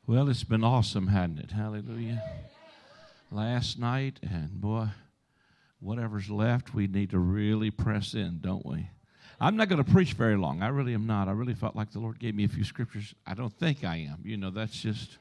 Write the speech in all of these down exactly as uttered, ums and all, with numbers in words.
Well, it's been awesome, hasn't it? Hallelujah. Last night, and boy, whatever's left, we need to really press in, don't we? I'm not going to preach very long. I really am not. I really felt like the Lord gave me a few scriptures. I don't think I am. You know, that's just.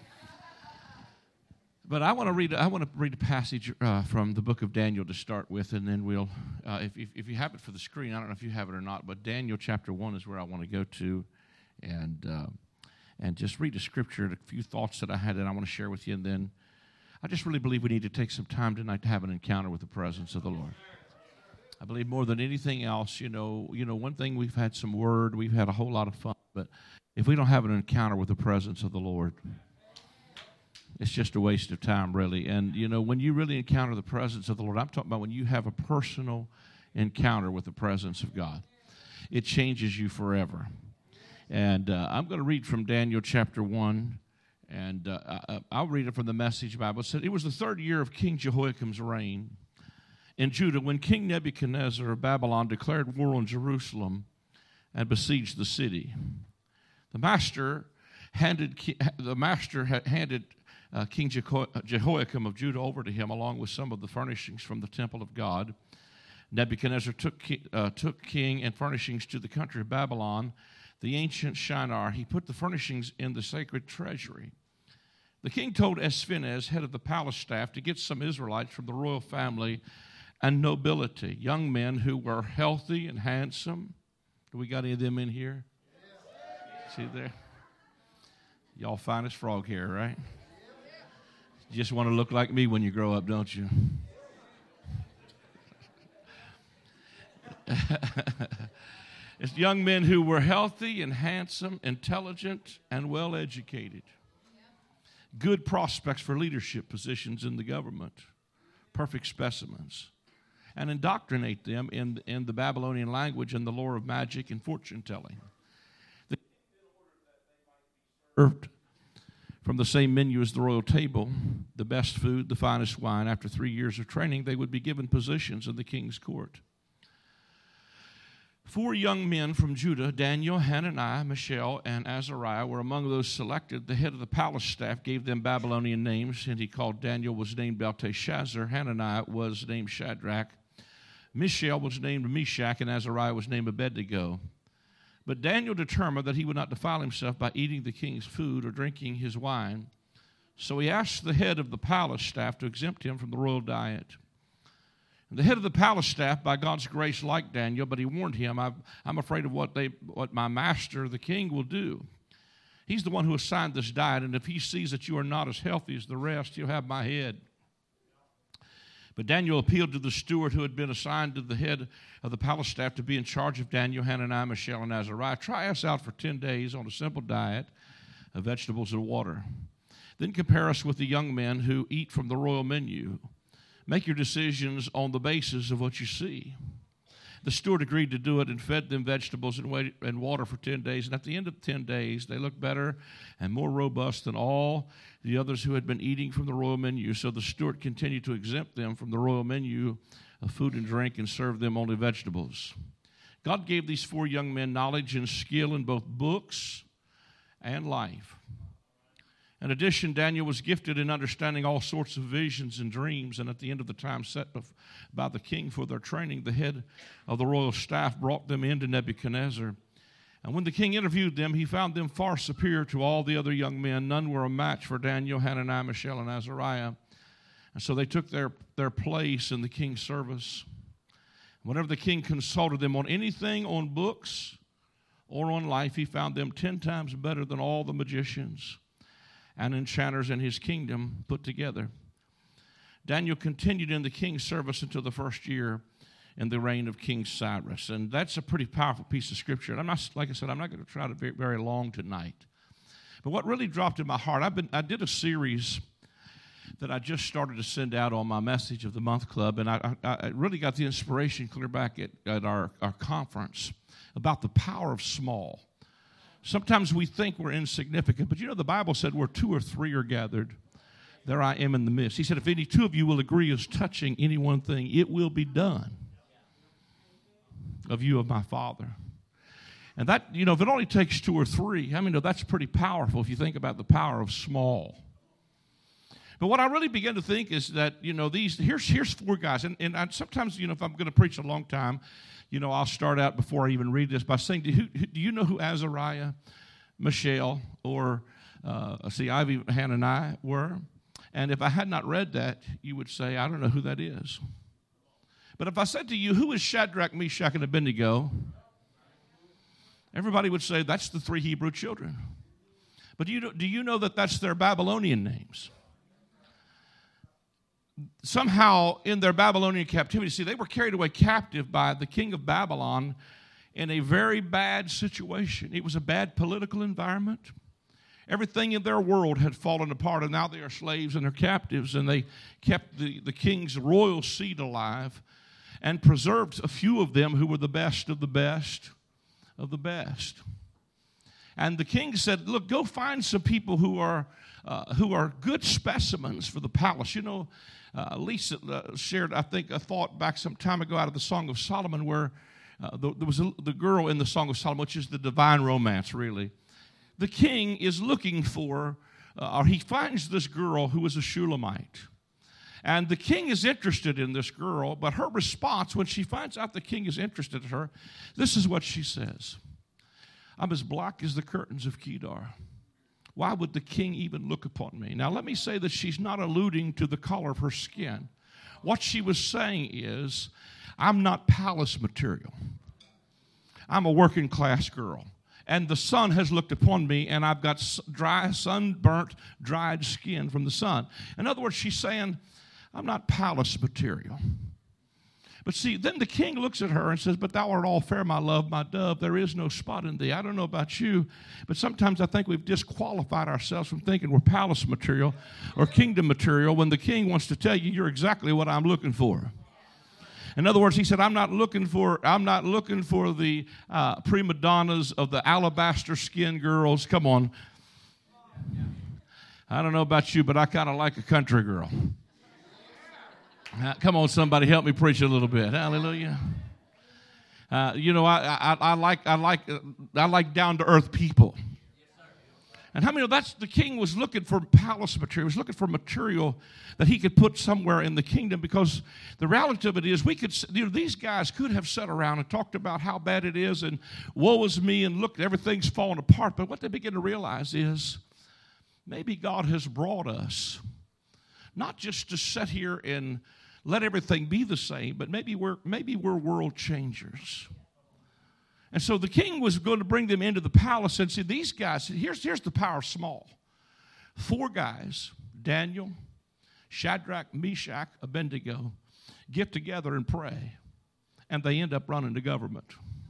But I want to read. I want to read a passage uh, from the book of Daniel to start with, and then we'll. Uh, if, if if you have it for the screen, I don't know if you have it or not, but Daniel chapter one is where I want to go to, and. Uh, And just read a scripture, a few thoughts that I had that I want to share with you. And then I just really believe we need to take some time tonight to have an encounter with the presence of the Lord. I believe more than anything else, you know, you know, one thing, we've had some word, we've had a whole lot of fun, but if we don't have an encounter with the presence of the Lord, it's just a waste of time, really. And, you know, when you really encounter the presence of the Lord, I'm talking about when you have a personal encounter with the presence of God, it changes you forever. And uh, I'm going to read from Daniel chapter one, and uh, I, I'll read it from the Message Bible. It said, "It was the third year of King Jehoiakim's reign in Judah when King Nebuchadnezzar of Babylon declared war on Jerusalem and besieged the city. The master handed the master had handed uh, King Jehoiakim of Judah over to him, along with some of the furnishings from the temple of God. Nebuchadnezzar took uh, took king and furnishings to the country of Babylon, the ancient Shinar. He put the furnishings in the sacred treasury. The king told Esphines, head of the palace staff, to get some Israelites from the royal family and nobility, young men who were healthy and handsome." Do we got any of them in here? Yes. See there? Y'all fine as frog hair, right? You just want to look like me when you grow up, don't you? It's young men who were healthy and handsome, intelligent, and well-educated. Good prospects for leadership positions in the government. Perfect specimens. And indoctrinate them in, in the Babylonian language and the lore of magic and fortune-telling. They served from the same menu as the royal table, the best food, the finest wine. After three years of training, they would be given positions in the king's court. Four young men from Judah, Daniel, Hananiah, Mishael, and Azariah, were among those selected. The head of the palace staff gave them Babylonian names, and he called Daniel was named Belteshazzar, Hananiah was named Shadrach, Mishael was named Meshach, and Azariah was named Abednego. But Daniel determined that he would not defile himself by eating the king's food or drinking his wine. So he asked the head of the palace staff to exempt him from the royal diet. The head of the palace staff, by God's grace, liked Daniel, but he warned him, I'm afraid of what they, what my master, the king, will do. He's the one who assigned this diet, and if he sees that you are not as healthy as the rest, he'll have my head. But Daniel appealed to the steward who had been assigned to the head of the palace staff to be in charge of Daniel, Hananiah, Mishael, and Azariah. Try us out for ten days on a simple diet of vegetables and water. Then compare us with the young men who eat from the royal menu. Make your decisions on the basis of what you see. The steward agreed to do it and fed them vegetables and, wait, and water for ten days. And at the end of ten days, they looked better and more robust than all the others who had been eating from the royal menu. So the steward continued to exempt them from the royal menu of food and drink and serve them only vegetables. God gave these four young men knowledge and skill in both books and life. In addition, Daniel was gifted in understanding all sorts of visions and dreams, and at the end of the time set by the king for their training, the head of the royal staff brought them into Nebuchadnezzar. And when the king interviewed them, he found them far superior to all the other young men. None were a match for Daniel, Hananiah, Mishael, and Azariah. And so they took their, their place in the king's service. Whenever the king consulted them on anything, on books or on life, he found them ten times better than all the magicians and enchanters in his kingdom put together. Daniel continued in the king's service until the first year in the reign of King Cyrus. And that's a pretty powerful piece of scripture. And I'm not, like I said, I'm not going to try to be very long tonight. But what really dropped in my heart, I've been, I did a series that I just started to send out on my Message of the Month Club, and I, I, I really got the inspiration clear back at, at our, our conference about the power of small. Sometimes we think we're insignificant, but you know the Bible said where two or three are gathered, there I am in the midst. He said if any two of you will agree as touching any one thing, it will be done of you of my Father. And that, you know, if it only takes two or three, I mean, that's pretty powerful if you think about the power of small. But what I really begin to think is that, you know, these, here's here's four guys. And, and I, sometimes, you know, if I'm going to preach a long time, you know, I'll start out before I even read this by saying, do you, do you know who Azariah, Mishael, or, uh, see, Ivy, Hananiah were? And if I had not read that, you would say, I don't know who that is. But if I said to you, who is Shadrach, Meshach, and Abednego? Everybody would say, that's the three Hebrew children. But do you know, do you know that that's their Babylonian names? Somehow, in their Babylonian captivity, see, they were carried away captive by the king of Babylon in a very bad situation. It was a bad political environment. Everything in their world had fallen apart, and now they are slaves and they're captives, and they kept the, the king's royal seed alive and preserved a few of them who were the best of the best of the best. And the king said, look, go find some people who are uh, who are good specimens for the palace. You know, uh, Lisa uh, shared, I think, a thought back some time ago out of the Song of Solomon where uh, the, there was a, the girl in the Song of Solomon, which is the divine romance, really. The king is looking for, uh, or he finds this girl who is a Shulamite. And the king is interested in this girl, but her response when she finds out the king is interested in her, this is what she says. I'm as black as the curtains of Kedar. Why would the king even look upon me? Now, let me say that she's not alluding to the color of her skin. What she was saying is, I'm not palace material. I'm a working class girl. And the sun has looked upon me, and I've got dry, sunburnt, dried skin from the sun. In other words, she's saying, I'm not palace material. But see, then the king looks at her and says, but thou art all fair, my love, my dove. There is no spot in thee. I don't know about you, but sometimes I think we've disqualified ourselves from thinking we're palace material or kingdom material when the king wants to tell you you're exactly what I'm looking for. In other words, he said, I'm not looking for, I'm not looking for the uh, prima donnas of the alabaster skin girls. Come on. I don't know about you, but I kind of like a country girl. Uh, come on, somebody, help me preach a little bit. Hallelujah. Uh, you know, I, I, I like I like uh, I like down to earth people. And how many know that's the king was looking for palace material. He was looking for material that he could put somewhere in the kingdom, because the reality of it is we could, you know, these guys could have sat around and talked about how bad it is and woe is me and look, everything's falling apart. But what they begin to realize is maybe God has brought us not just to sit here and let everything be the same, but maybe we're maybe we're world changers. And so the king was going to bring them into the palace and see these guys. Here's, here's the power of small. Four guys, Daniel, Shadrach, Meshach, Abednego, get together and pray, and they end up running the government.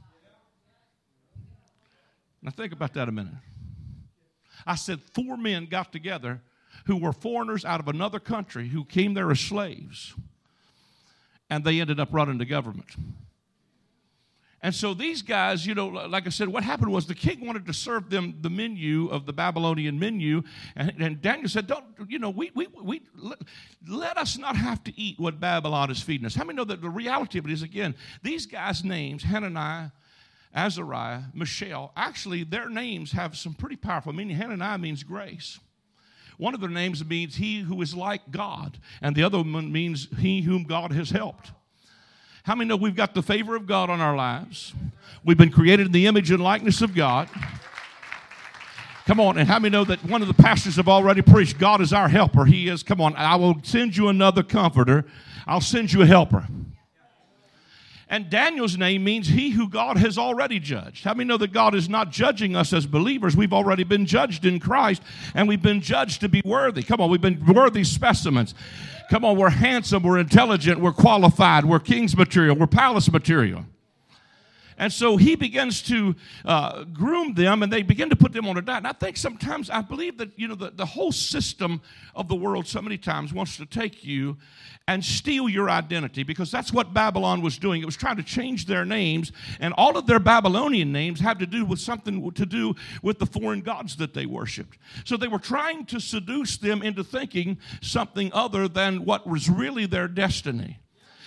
Now think about that a minute. I said four men got together who were foreigners out of another country who came there as slaves, and they ended up running the government. And so these guys, you know, like I said, what happened was the king wanted to serve them the menu of the Babylonian menu. And, and Daniel said, don't, you know, we, we, we let, let us not have to eat what Babylon is feeding us. How many know that the reality of it is, again, these guys' names, Hananiah, Azariah, Mishael, actually their names have some pretty powerful meaning. Hananiah means grace. One of their names means he who is like God. And the other one means he whom God has helped. How many know we've got the favor of God on our lives? We've been created in the image and likeness of God. Come on, and how many know that one of the pastors have already preached, God is our helper. He is, come on, I will send you another comforter. I'll send you a helper. And Daniel's name means he who God has already judged. How many know that God is not judging us as believers? We've already been judged in Christ, and we've been judged to be worthy. Come on, we've been worthy specimens. Come on, we're handsome, we're intelligent, we're qualified, we're king's material, we're palace material. And so he begins to uh, groom them, and they begin to put them on a diet. And I think sometimes, I believe that, you know, the, the whole system of the world so many times wants to take you and steal your identity, because that's what Babylon was doing. It was trying to change their names, and all of their Babylonian names had to do with something to do with the foreign gods that they worshiped. So they were trying to seduce them into thinking something other than what was really their destiny.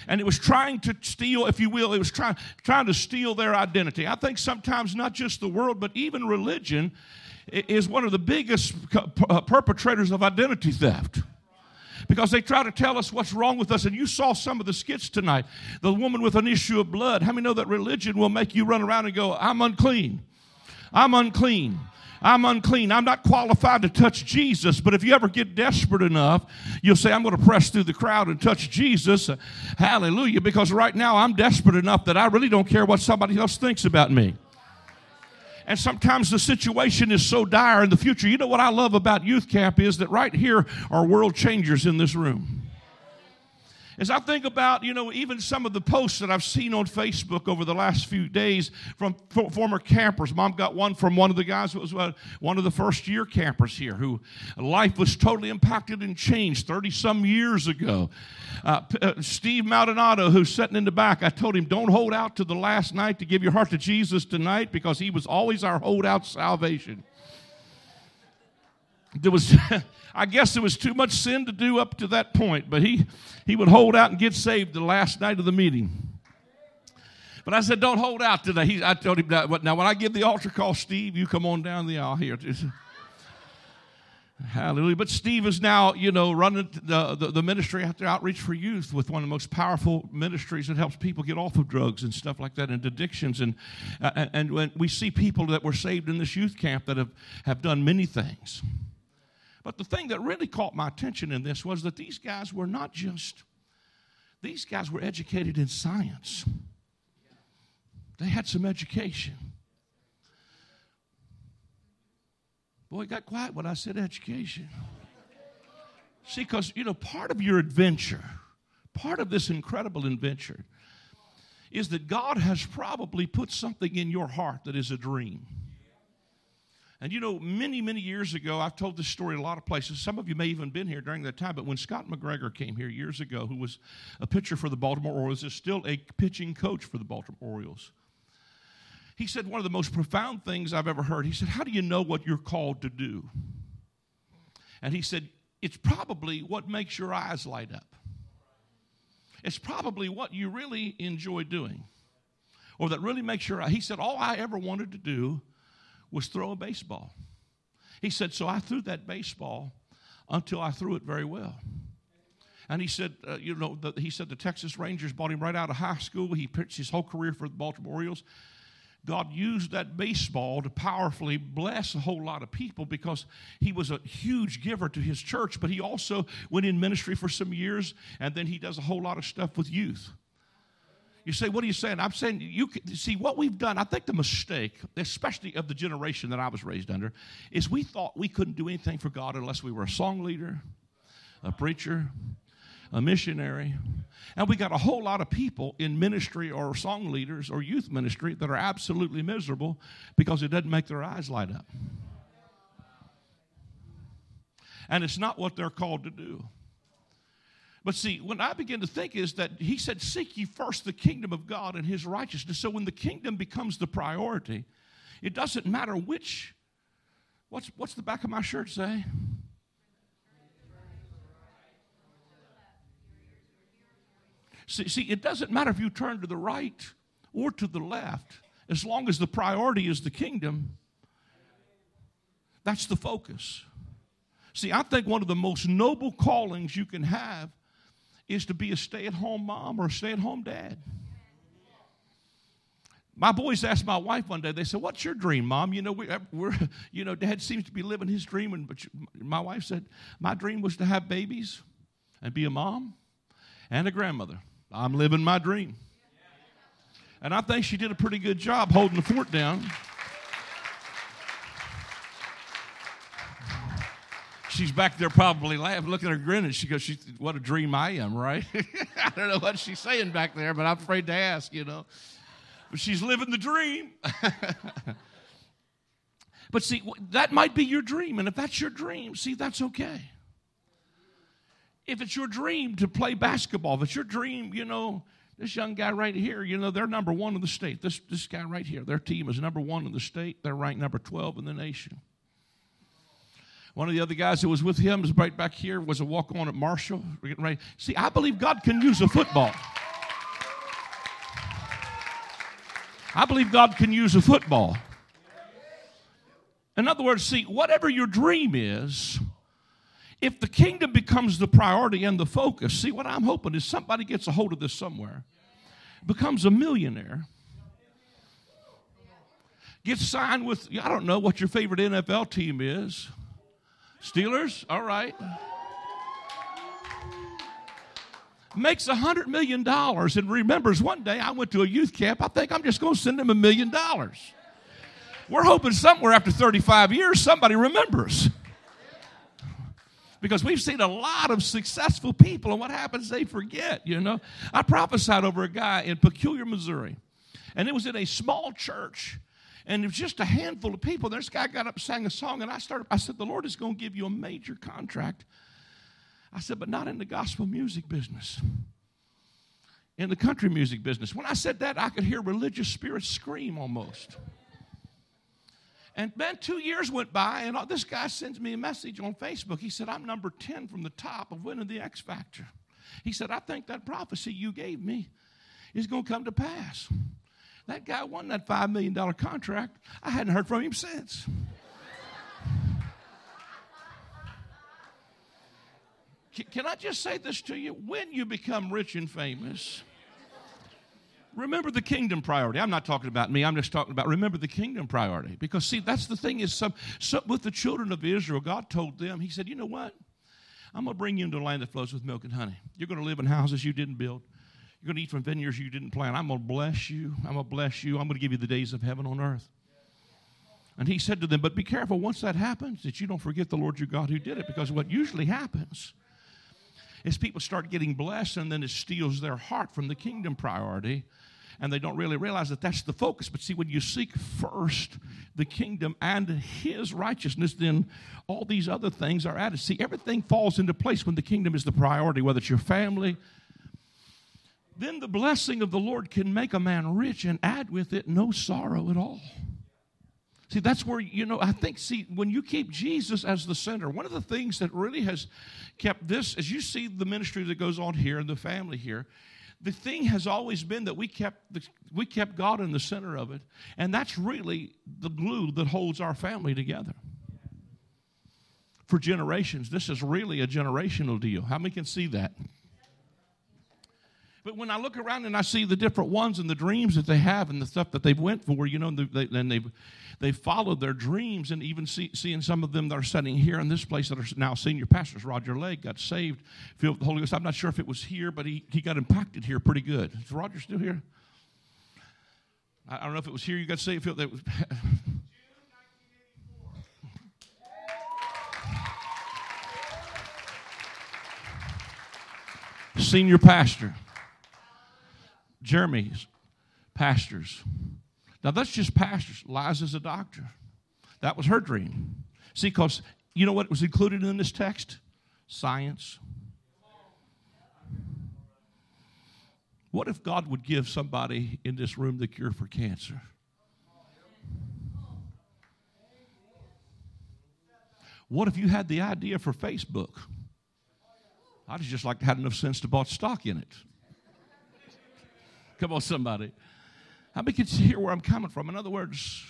And it was trying to steal, if you will, it was trying, trying to steal their identity. I think sometimes not just the world, but even religion is one of the biggest perpetrators of identity theft. Because they try to tell us what's wrong with us. And you saw some of the skits tonight. The woman with an issue of blood. How many know that religion will make you run around and go, I'm unclean. I'm unclean. I'm unclean. I'm not qualified to touch Jesus. But if you ever get desperate enough, you'll say, I'm going to press through the crowd and touch Jesus. Hallelujah. Because right now I'm desperate enough that I really don't care what somebody else thinks about me. And sometimes the situation is so dire in the future. You know what I love about youth camp is that right here are world changers in this room. As I think about, you know, even some of the posts that I've seen on Facebook over the last few days from f- former campers. Mom got one from one of the guys who was uh, one of the first year campers here, who life was totally impacted and changed thirty-some years ago. Uh, uh, Steve Maldonado, who's sitting in the back, I told him, don't hold out to the last night to give your heart to Jesus tonight, because he was always our holdout salvation. There was, I guess there was too much sin to do up to that point, but he, he would hold out and get saved the last night of the meeting. But I said, don't hold out today. He, I told him, that, now when I give the altar call, Steve, you come on down the aisle here. Hallelujah. But Steve is now, you know, running the, the, the ministry out there, Outreach for Youth, with one of the most powerful ministries that helps people get off of drugs and stuff like that and addictions. And, uh, and when we see people that were saved in this youth camp that have, have done many things. But the thing that really caught my attention in this was that these guys were not just, these guys were educated in science. They had some education. Boy, it got quiet when I said education. See, because, you know, part of your adventure, part of this incredible adventure is that God has probably put something in your heart that is a dream. And you know, many, many years ago, I've told this story in a lot of places. Some of you may even have been here during that time, but when Scott McGregor came here years ago, who was a pitcher for the Baltimore Orioles, is still a pitching coach for the Baltimore Orioles. He said one of the most profound things I've ever heard. He said, how do you know what you're called to do? And he said, it's probably what makes your eyes light up. It's probably what you really enjoy doing, or that really makes your eyes. He said, all I ever wanted to do was throw a baseball. He said, so I threw that baseball until I threw it very well. And he said, uh, you know, the, he said the Texas Rangers bought him right out of high school. He pitched his whole career for the Baltimore Orioles. God used that baseball to powerfully bless a whole lot of people because he was a huge giver to his church, but he also went in ministry for some years, and then he does a whole lot of stuff with youth. You say, what are you saying? I'm saying, you can, see, what we've done, I think the mistake, especially of the generation that I was raised under, is we thought we couldn't do anything for God unless we were a song leader, a preacher, a missionary. And we got a whole lot of people in ministry or song leaders or youth ministry that are absolutely miserable because it doesn't make their eyes light up. And it's not what they're called to do. But see, when I begin to think is that he said, seek ye first the kingdom of God and his righteousness. So when the kingdom becomes the priority, it doesn't matter which, what's, what's the back of my shirt say? See, see, it doesn't matter if you turn to the right or to the left. As long as the priority is the kingdom, that's the focus. See, I think one of the most noble callings you can have is to be a stay-at-home mom or a stay-at-home dad. My boys asked my wife one day, they said, what's your dream, Mom? You know, we, we're, you know, Dad seems to be living his dream. And but my wife said, my dream was to have babies and be a mom and a grandmother. I'm living my dream. And I think she did a pretty good job holding the fort down. She's back there probably laughing, looking at her grinning. She goes, she, what a dream I am, right? I don't know what she's saying back there, but I'm afraid to ask, you know. But she's living the dream. But see, that might be your dream. And if that's your dream, see, that's okay. If it's your dream to play basketball, if it's your dream, you know, this young guy right here, you know, they're number one in the state. This, this guy right here, their team is number one in the state. They're ranked number twelve in the nation. One of the other guys that was with him is right back here, was a walk-on at Marshall. We're getting ready. See, I believe God can use a football. I believe God can use a football. In other words, see, whatever your dream is, if the kingdom becomes the priority and the focus, see, what I'm hoping is somebody gets a hold of this somewhere, becomes a millionaire, gets signed with, I don't know what your favorite N F L team is. Steelers? All right. Makes a hundred million dollars and remembers one day I went to a youth camp. I think I'm just going to send him a million dollars. We're hoping somewhere after thirty-five years somebody remembers. Because we've seen a lot of successful people, and what happens, they forget, you know. I prophesied over a guy in Peculiar, Missouri, and it was in a small church, and it was just a handful of people. This guy got up and sang a song, and I started. I said, the Lord is going to give you a major contract. I said, but not in the gospel music business, in the country music business. When I said that, I could hear religious spirits scream almost. And then two years went by, and this guy sends me a message on Facebook. He said, I'm number ten from the top of winning the X Factor. He said, I think that prophecy you gave me is going to come to pass. That guy won that five million dollars contract. I hadn't heard from him since. Can I just say this to you? When you become rich and famous, remember the kingdom priority. I'm not talking about me. I'm just talking about remember the kingdom priority. Because, see, that's the thing is some, some, with the children of Israel, God told them, he said, you know what? I'm going to bring you into a land that flows with milk and honey. You're going to live in houses you didn't build. You're going to eat from vineyards you didn't plant. I'm going to bless you. I'm going to bless you. I'm going to give you the days of heaven on earth. And he said to them, but be careful once that happens that you don't forget the Lord your God who did it. Because what usually happens is people start getting blessed, and then it steals their heart from the kingdom priority, and they don't really realize that that's the focus. But see, when you seek first the kingdom and his righteousness, then all these other things are added. See, everything falls into place when the kingdom is the priority, whether it's your family. Then the blessing of the Lord can make a man rich and add with it no sorrow at all. See, that's where, you know, I think, see, when you keep Jesus as the center, one of the things that really has kept this, as you see the ministry that goes on here and the family here, the thing has always been that we kept the, we kept God in the center of it, and that's really the glue that holds our family together. For generations, this is really a generational deal. How many can see that? But when I look around and I see the different ones and the dreams that they have and the stuff that they've went for, you know, and they, they, they've they've followed their dreams, and even see, seeing some of them that are sitting here in this place that are now senior pastors. Roger Legg got saved, filled with the Holy Ghost. I'm not sure if it was here, but he, he got impacted here pretty good. Is Roger still here? I, I don't know if it was here you got saved. Filled, that was senior pastor. Jeremy's pastors. Now, that's just pastors. Liza's a doctor. That was her dream. See, because you know what was included in this text? Science. What if God would give somebody in this room the cure for cancer? What if you had the idea for Facebook? I'd just like to have enough sense to bought stock in it. Come on, somebody. How many can hear where I'm coming from? In other words,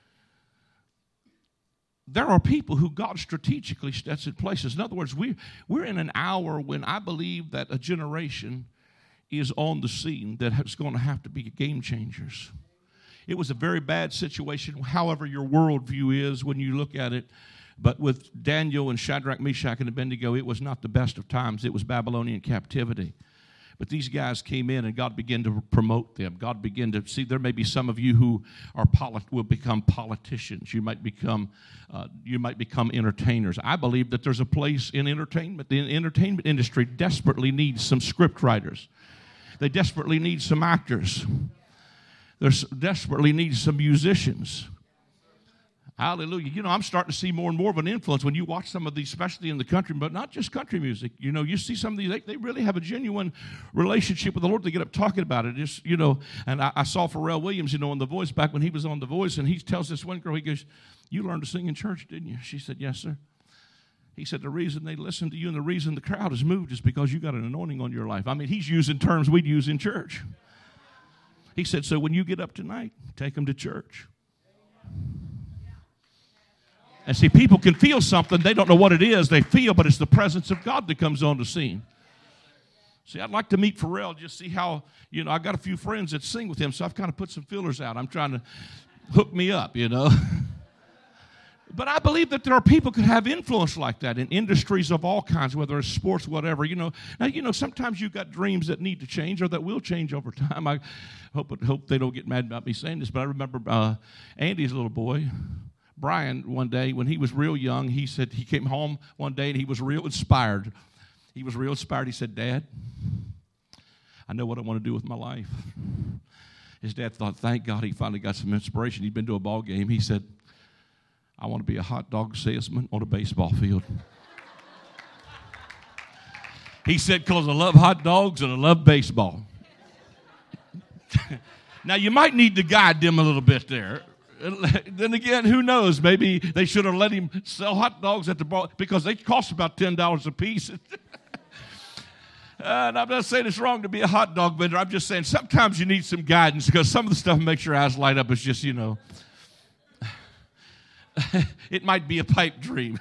there are people who God strategically sets in places. In other words, we, we're in an hour when I believe that a generation is on the scene that is going to have to be game changers. It was a very bad situation, however your worldview is when you look at it. But with Daniel and Shadrach, Meshach, and Abednego, it was not the best of times. It was Babylonian captivity. But these guys came in, and God began to promote them. God began to see. There may be some of you who are polit- will become politicians. You might become, uh, you might become entertainers. I believe that there's a place in entertainment. The entertainment industry desperately needs some script writers. They desperately need some actors. They desperately need some musicians. Hallelujah. You know, I'm starting to see more and more of an influence when you watch some of these, especially in the country, but not just country music. You know, you see some of these, they, they really have a genuine relationship with the Lord. They get up talking about it. Just, you know, and I, I saw Pharrell Williams, you know, on The Voice back when he was on The Voice, and he tells this one girl, he goes, you learned to sing in church, didn't you? She said, yes, sir. He said, the reason they listen to you and the reason the crowd is moved is because you got an anointing on your life. I mean, he's using terms we'd use in church. He said, so when you get up tonight, take them to church. And see, people can feel something. They don't know what it is. They feel, but it's the presence of God that comes on the scene. See, I'd like to meet Pharrell, just see how, you know, I got a few friends that sing with him, so I've kind of put some fillers out. I'm trying to hook me up, you know. But I believe that there are people who have influence like that in industries of all kinds, whether it's sports, whatever, you know. Now, you know, sometimes you've got dreams that need to change or that will change over time. I hope, hope they don't get mad about me saying this, but I remember uh, Andy's little boy, Brian, one day when he was real young, he said he came home one day and he was real inspired. He was real inspired. He said, Dad, I know what I want to do with my life. His dad thought, thank God he finally got some inspiration. He'd been to a ball game. He said, I want to be a hot dog salesman on a baseball field. He said, because I love hot dogs and I love baseball. Now, you might need to guide them a little bit there. Then again, who knows? Maybe they should have let him sell hot dogs at the bar because they cost about ten dollars a piece. And I'm not saying it's wrong to be a hot dog vendor. I'm just saying sometimes you need some guidance because some of the stuff makes your eyes light up. It's just, you know, it might be a pipe dream.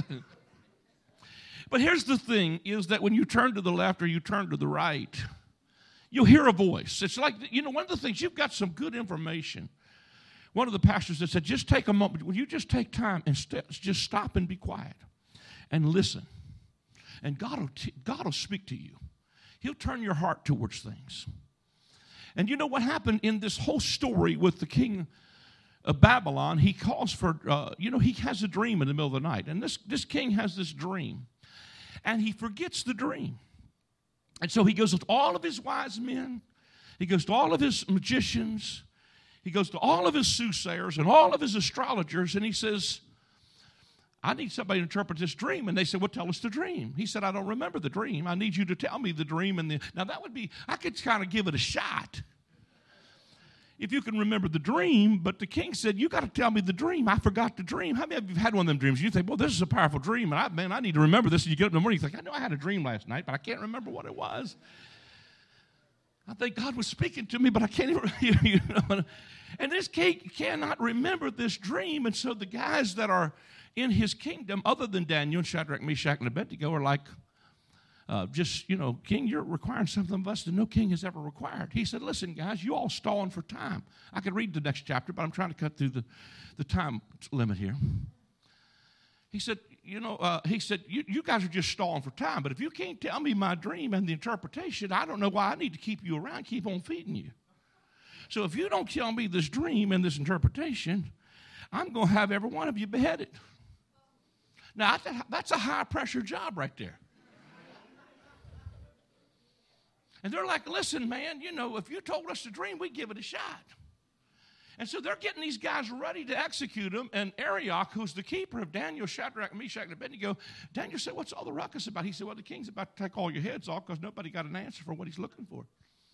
But here's the thing, is that when you turn to the left or you turn to the right, you'll hear a voice. It's like, you know, one of the things, you've got some good information. One of the pastors that said, just take a moment. Will you just take time and st- just stop and be quiet and listen? And God will, t- God will speak to you. He'll turn your heart towards things. And you know what happened in this whole story with the king of Babylon? He calls for, uh, you know, he has a dream in the middle of the night. And this, this king has this dream. And he forgets the dream. And so he goes with all of his wise men. He goes to all of his magicians. He goes to all of his soothsayers and all of his astrologers, and he says, I need somebody to interpret this dream. And they said, well, tell us the dream. He said, I don't remember the dream. I need you to tell me the dream. And the, now that would be, I could kind of give it a shot if you can remember the dream. But the king said, you got to tell me the dream. I forgot the dream. How many of you have had one of them dreams? You think, well, this is a powerful dream. And I, man, I need to remember this. And you get up in the morning, you think, I know I had a dream last night, but I can't remember what it was. I think God was speaking to me, but I can't even, you know. And this king cannot remember this dream. And so the guys that are in his kingdom, other than Daniel and Shadrach, Meshach, and Abednego, are like, uh, just, you know, king, you're requiring something of us that no king has ever required. He said, listen, guys, you all stalling for time. I could read the next chapter, but I'm trying to cut through the, the time limit here. He said, you know, uh, he said, you, you guys are just stalling for time, but if you can't tell me my dream and the interpretation, I don't know why I need to keep you around, keep on feeding you. So if you don't tell me this dream and this interpretation, I'm going to have every one of you beheaded. Now, that's a high-pressure job right there. And they're like, listen, man, you know, if you told us the dream, we'd give it a shot. And so they're getting these guys ready to execute them. And Arioch, who's the keeper of Daniel, Shadrach, Meshach, and Abednego, Daniel said, what's all the ruckus about? He said, well, the king's about to take all your heads off because nobody got an answer for what he's looking for.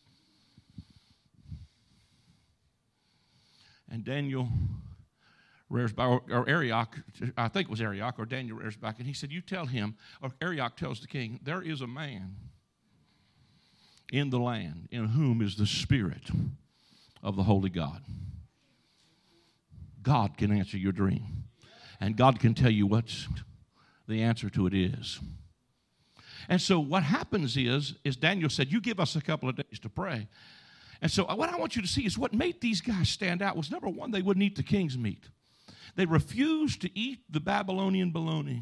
And Daniel rears back, or, or Arioch, I think it was Arioch, or Daniel rears back, and he said, you tell him, or Arioch tells the king, there is a man in the land in whom is the Spirit of the Holy God. God can answer your dream. And God can tell you what the answer to it is. And so what happens is, is Daniel said, you give us a couple of days to pray. And so what I want you to see is what made these guys stand out was, number one, they wouldn't eat the king's meat. They refused to eat the Babylonian bologna.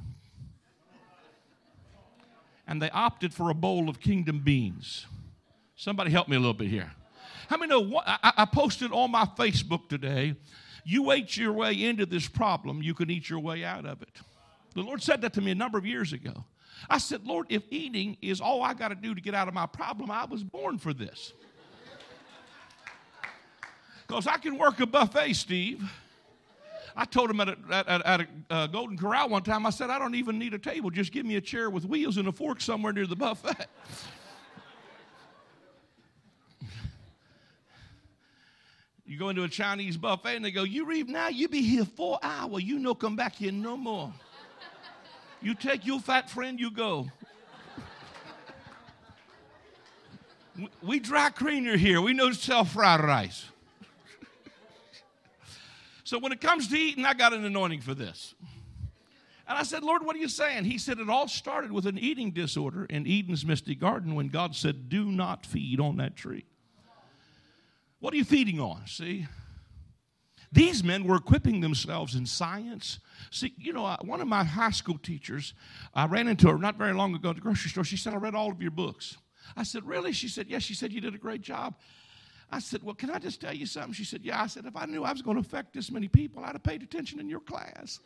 And they opted for a bowl of kingdom beans. Somebody help me a little bit here. How many know, what, I, I posted on my Facebook today, you ate your way into this problem, you can eat your way out of it. The Lord said that to me a number of years ago. I said, Lord, if eating is all I got to do to get out of my problem, I was born for this. Because I can work a buffet, Steve. I told him at a, at, at a uh, Golden Corral one time, I said, I don't even need a table. Just give me a chair with wheels and a fork somewhere near the buffet. You go into a Chinese buffet and they go, you leave now, you be here four hours. You no come back here no more. You take your fat friend, you go. We, we dry cleaner here. We know sell fried rice. So when it comes to eating, I got an anointing for this. And I said, Lord, what are you saying? He said it all started with an eating disorder in Eden's misty garden when God said, do not feed on that tree. What are you feeding on? See? These men were equipping themselves in science. See, you know, one of my high school teachers, I ran into her not very long ago at the grocery store. She said, I read all of your books. I said, really? She said, yes. She said, you did a great job. I said, well, can I just tell you something? She said, yeah. I said, if I knew I was going to affect this many people, I'd have paid attention in your class.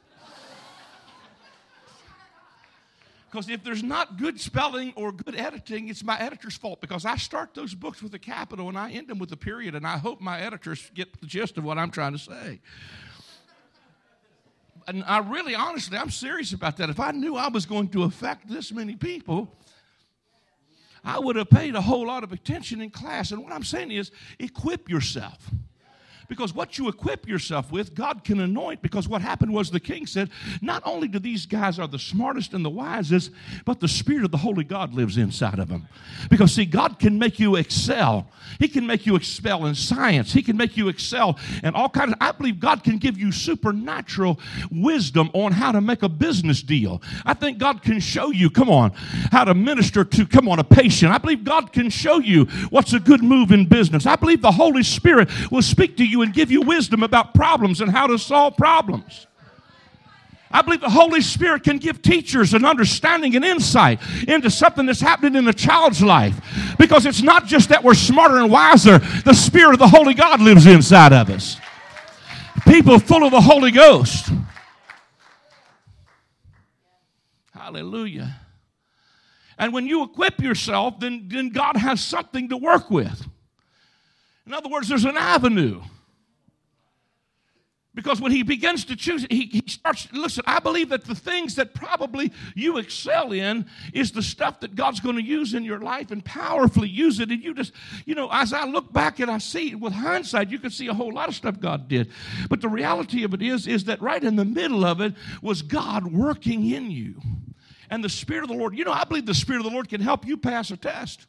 Because if there's not good spelling or good editing, it's my editor's fault, because I start those books with a capital and I end them with a period, and I hope my editors get the gist of what I'm trying to say. And I really, honestly, I'm serious about that. If I knew I was going to affect this many people, I would have paid a whole lot of attention in class. And what I'm saying is, equip yourself. Because what you equip yourself with, God can anoint. Because what happened was the king said, not only do these guys are the smartest and the wisest, but the Spirit of the Holy God lives inside of them. Because, see, God can make you excel. He can make you excel in science. He can make you excel in all kinds of, I believe God can give you supernatural wisdom on how to make a business deal. I think God can show you, come on, how to minister to, come on, a patient. I believe God can show you what's a good move in business. I believe the Holy Spirit will speak to you and give you wisdom about problems and how to solve problems. I believe the Holy Spirit can give teachers an understanding and insight into something that's happening in a child's life. Because it's not just that we're smarter and wiser. The Spirit of the Holy God lives inside of us. People full of the Holy Ghost. Hallelujah. And when you equip yourself, then, then God has something to work with. In other words, there's an avenue. Because when he begins to choose, he, he starts, listen, I believe that the things that probably you excel in is the stuff that God's going to use in your life and powerfully use it. And you just, you know, as I look back and I see, with hindsight, you can see a whole lot of stuff God did. But the reality of it is, is that right in the middle of it was God working in you. And the Spirit of the Lord, you know, I believe the Spirit of the Lord can help you pass a test.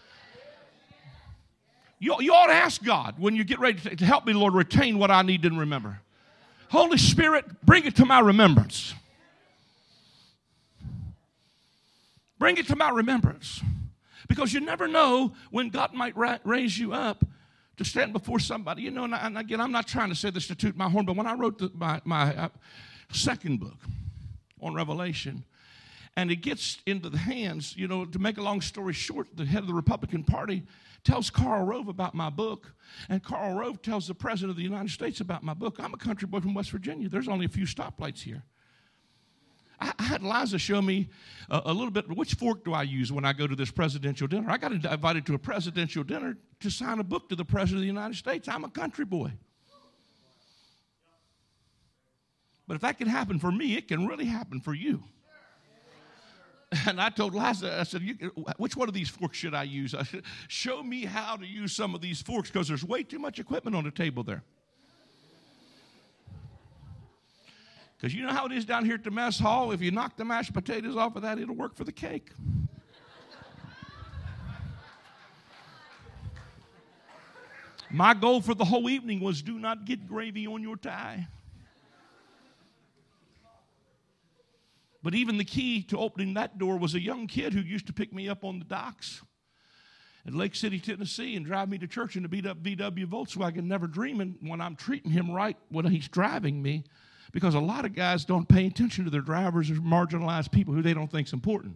You, you ought to ask God when you get ready to, to help me, Lord, retain what I need to remember. Holy Spirit, bring it to my remembrance. Bring it to my remembrance. Because you never know when God might ra- raise you up to stand before somebody. You know, and, I, and again, I'm not trying to say this to toot my horn, but when I wrote the, my, my uh, second book on Revelation, and it gets into the hands, you know, to make a long story short, the head of the Republican Party tells Karl Rove about my book, and Karl Rove tells the President of the United States about my book. I'm a country boy from West Virginia. There's only a few stoplights here. I, I had Liza show me a, a little bit, which fork do I use when I go to this presidential dinner? I got invited to a presidential dinner to sign a book to the President of the United States. I'm a country boy. But if that can happen for me, it can really happen for you. And I told Liza, I said, you, which one of these forks should I use? I said, show me how to use some of these forks, because there's way too much equipment on the table there. Because you know how it is down here at the mess hall? If you knock the mashed potatoes off of that, it'll work for the cake. My goal for the whole evening was, do not get gravy on your tie. But even the key to opening that door was a young kid who used to pick me up on the docks at Lake City, Tennessee, and drive me to church in a beat-up V W Volkswagen, never dreaming when I'm treating him right when he's driving me, because a lot of guys don't pay attention to their drivers or marginalized people who they don't think is important.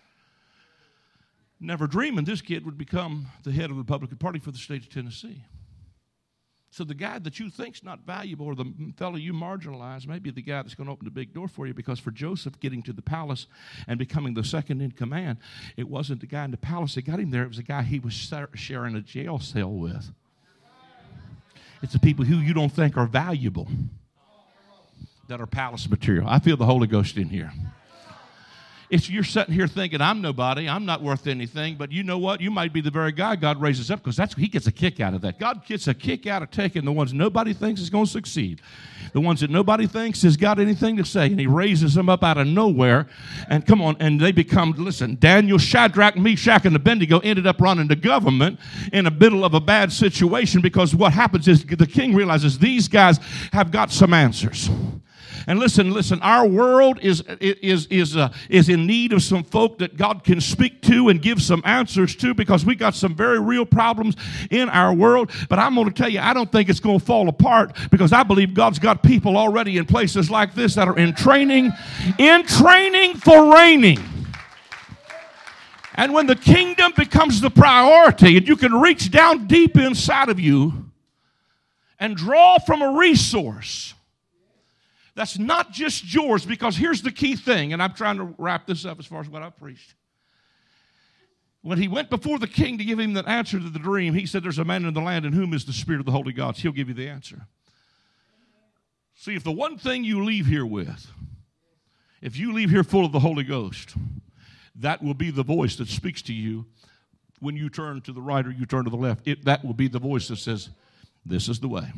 Never dreaming this kid would become the head of the Republican Party for the state of Tennessee. So the guy that you think's not valuable, or the fellow you marginalize, may be the guy that's going to open the big door for you. Because for Joseph getting to the palace and becoming the second in command, it wasn't the guy in the palace that got him there. It was the guy he was sharing a jail cell with. It's the people who you don't think are valuable that are palace material. I feel the Holy Ghost in here. It's you're sitting here thinking, I'm nobody, I'm not worth anything, but you know what? You might be the very guy God raises up because that's he gets a kick out of that. God gets a kick out of taking the ones nobody thinks is going to succeed, the ones that nobody thinks has got anything to say, and he raises them up out of nowhere, and come on, and they become, listen, Daniel, Shadrach, Meshach, and Abednego ended up running the government in the middle of a bad situation because what happens is the king realizes these guys have got some answers. And listen, listen, our world is, is, is, uh, is in need of some folk that God can speak to and give some answers to because we got some very real problems in our world. But I'm going to tell you, I don't think it's going to fall apart because I believe God's got people already in places like this that are in training, in training for reigning. And when the kingdom becomes the priority and you can reach down deep inside of you and draw from a resource that's not just yours, because here's the key thing, and I'm trying to wrap this up as far as what I've preached. When he went before the king to give him the answer to the dream, he said, there's a man in the land in whom is the Spirit of the Holy Gods. He'll give you the answer. See, if the one thing you leave here with, if you leave here full of the Holy Ghost, that will be the voice that speaks to you when you turn to the right or you turn to the left. It, that will be the voice that says, this is the way.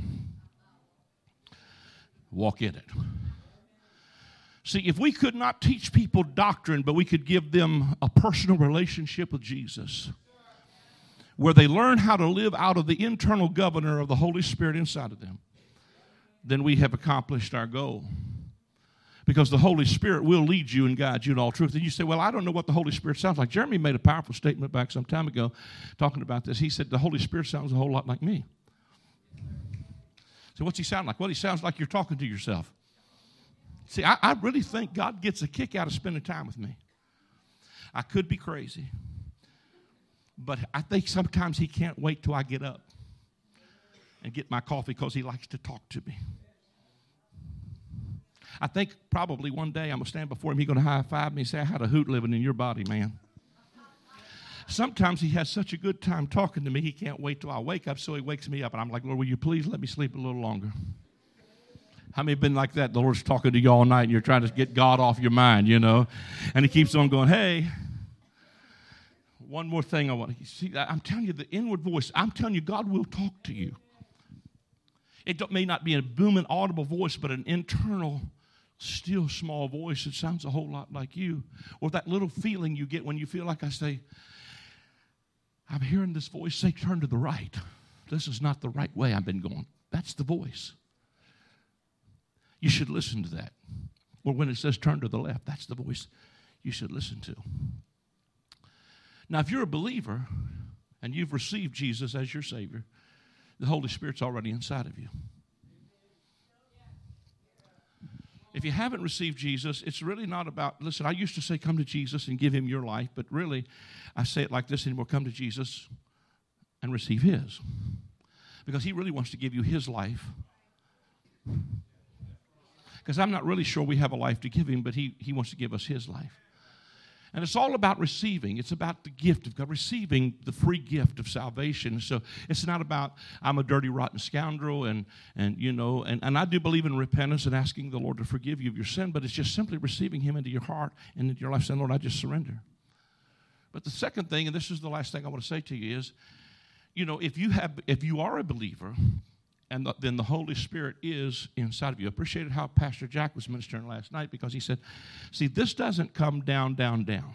Walk in it. See, if we could not teach people doctrine, but we could give them a personal relationship with Jesus, where they learn how to live out of the internal governor of the Holy Spirit inside of them, then we have accomplished our goal. Because the Holy Spirit will lead you and guide you in all truth. And you say, well, I don't know what the Holy Spirit sounds like. Jeremy made a powerful statement back some time ago talking about this. He said, the Holy Spirit sounds a whole lot like me. So what's he sound like? Well, he sounds like you're talking to yourself. See, I, I really think God gets a kick out of spending time with me. I could be crazy, but I think sometimes he can't wait till I get up and get my coffee because he likes to talk to me. I think probably one day I'm going to stand before him. He's going to high-five me and say, I had a hoot living in your body, man. Sometimes he has such a good time talking to me, he can't wait till I wake up, so he wakes me up. And I'm like, Lord, will you please let me sleep a little longer? How many have been like that? The Lord's talking to you all night, and you're trying to get God off your mind, you know. And he keeps on going, hey, one more thing I want to see. I'm telling you, the inward voice, I'm telling you, God will talk to you. It may not be a booming, audible voice, but an internal, still, small voice that sounds a whole lot like you. Or that little feeling you get when you feel like I say, I'm hearing this voice say, turn to the right. This is not the right way I've been going. That's the voice. You should listen to that. Or when it says turn to the left, that's the voice you should listen to. Now, if you're a believer and you've received Jesus as your Savior, the Holy Spirit's already inside of you. If you haven't received Jesus, it's really not about, listen, I used to say come to Jesus and give him your life, but really I say it like this anymore, come to Jesus and receive his. Because he really wants to give you his life. Because I'm not really sure we have a life to give him, but he, he wants to give us his life. And it's all about receiving. It's about the gift of God, receiving the free gift of salvation. So it's not about I'm a dirty, rotten scoundrel, and, and you know, and, and I do believe in repentance and asking the Lord to forgive you of your sin, but it's just simply receiving him into your heart and into your life, saying, Lord, I just surrender. But the second thing, and this is the last thing I want to say to you, is, you know, if you have, if you are a believer, and the, then the Holy Spirit is inside of you. I appreciated how Pastor Jack was ministering last night because he said, see, this doesn't come down, down, down.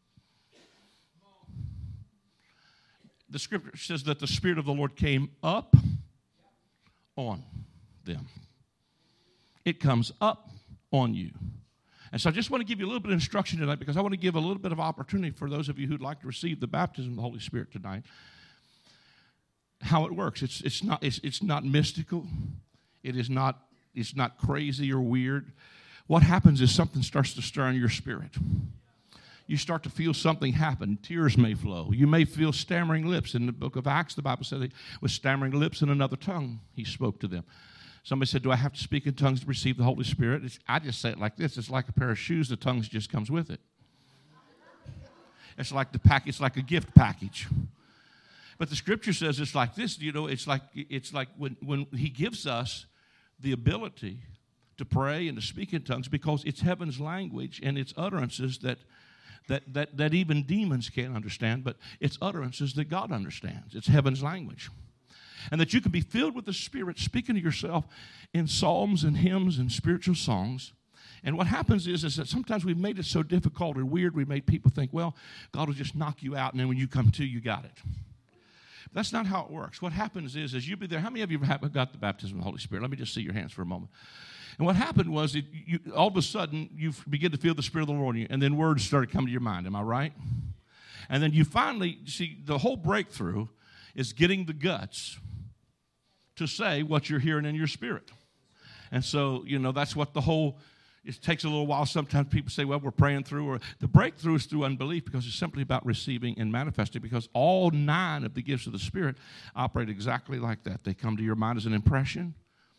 The scripture says that the Spirit of the Lord came up on them. It comes up on you. And so I just want to give you a little bit of instruction tonight because I want to give a little bit of opportunity for those of you who'd like to receive the baptism of the Holy Spirit tonight. How it works. It's it's not it's it's not mystical. It is not it's not crazy or weird. What happens is something starts to stir in your spirit. You start to feel something happen. Tears may flow. You may feel stammering lips. In the book of Acts, the Bible said, with stammering lips and another tongue, he spoke to them. Somebody said, do I have to speak in tongues to receive the Holy Spirit? It's, I just say it like this. It's like a pair of shoes. The tongues just comes with it. It's like the pack. It's like a gift package. But the scripture says it's like this, you know, it's like it's like when, when he gives us the ability to pray and to speak in tongues because it's heaven's language and it's utterances that That, that, that even demons can't understand, but it's utterances that God understands. It's heaven's language. And that you can be filled with the Spirit, speaking to yourself in psalms and hymns and spiritual songs. And what happens is, is that sometimes we've made it so difficult or weird, we made people think, well, God will just knock you out, and then when you come to, you got it. That's not how it works. What happens is, is you'll be there. How many of you have got the baptism of the Holy Spirit? Let me just see your hands for a moment. And what happened was, it, you, all of a sudden, you begin to feel the Spirit of the Lord in you, and then words started coming to your mind. Am I right? And then you finally, see, the whole breakthrough is getting the guts to say what you're hearing in your spirit. And so, you know, that's what the whole, it takes a little while. Sometimes people say, well, we're praying through. Or the breakthrough is through unbelief because it's simply about receiving and manifesting, because all nine of the gifts of the Spirit operate exactly like that. They come to your mind as an impression.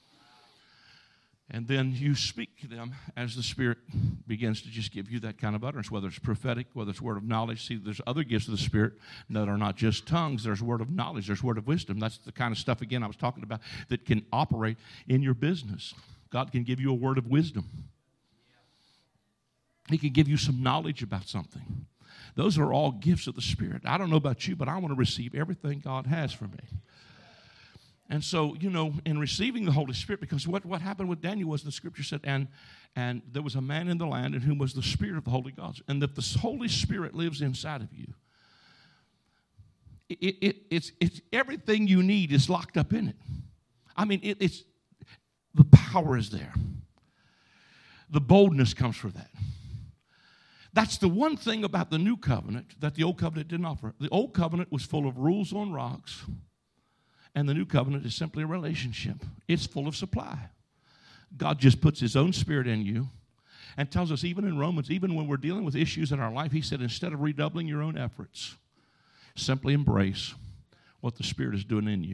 And then you speak to them as the Spirit begins to just give you that kind of utterance, whether it's prophetic, whether it's word of knowledge. See, there's other gifts of the Spirit that are not just tongues. There's word of knowledge. There's word of wisdom. That's the kind of stuff, again, I was talking about that can operate in your business. God can give you a word of wisdom. He can give you some knowledge about something. Those are all gifts of the Spirit. I don't know about you, but I want to receive everything God has for me. And so, you know, in receiving the Holy Spirit, because what, what happened with Daniel was the Scripture said, and and there was a man in the land in whom was the Spirit of the Holy God. And if the Holy Spirit lives inside of you, it, it, it's, it's everything you need is locked up in it. I mean, it, it's the power is there. The boldness comes from that. That's the one thing about the new covenant that the old covenant didn't offer. The old covenant was full of rules on rocks. And the new covenant is simply a relationship. It's full of supply. God just puts his own Spirit in you and tells us, even in Romans, even when we're dealing with issues in our life, he said, instead of redoubling your own efforts, simply embrace what the Spirit is doing in you.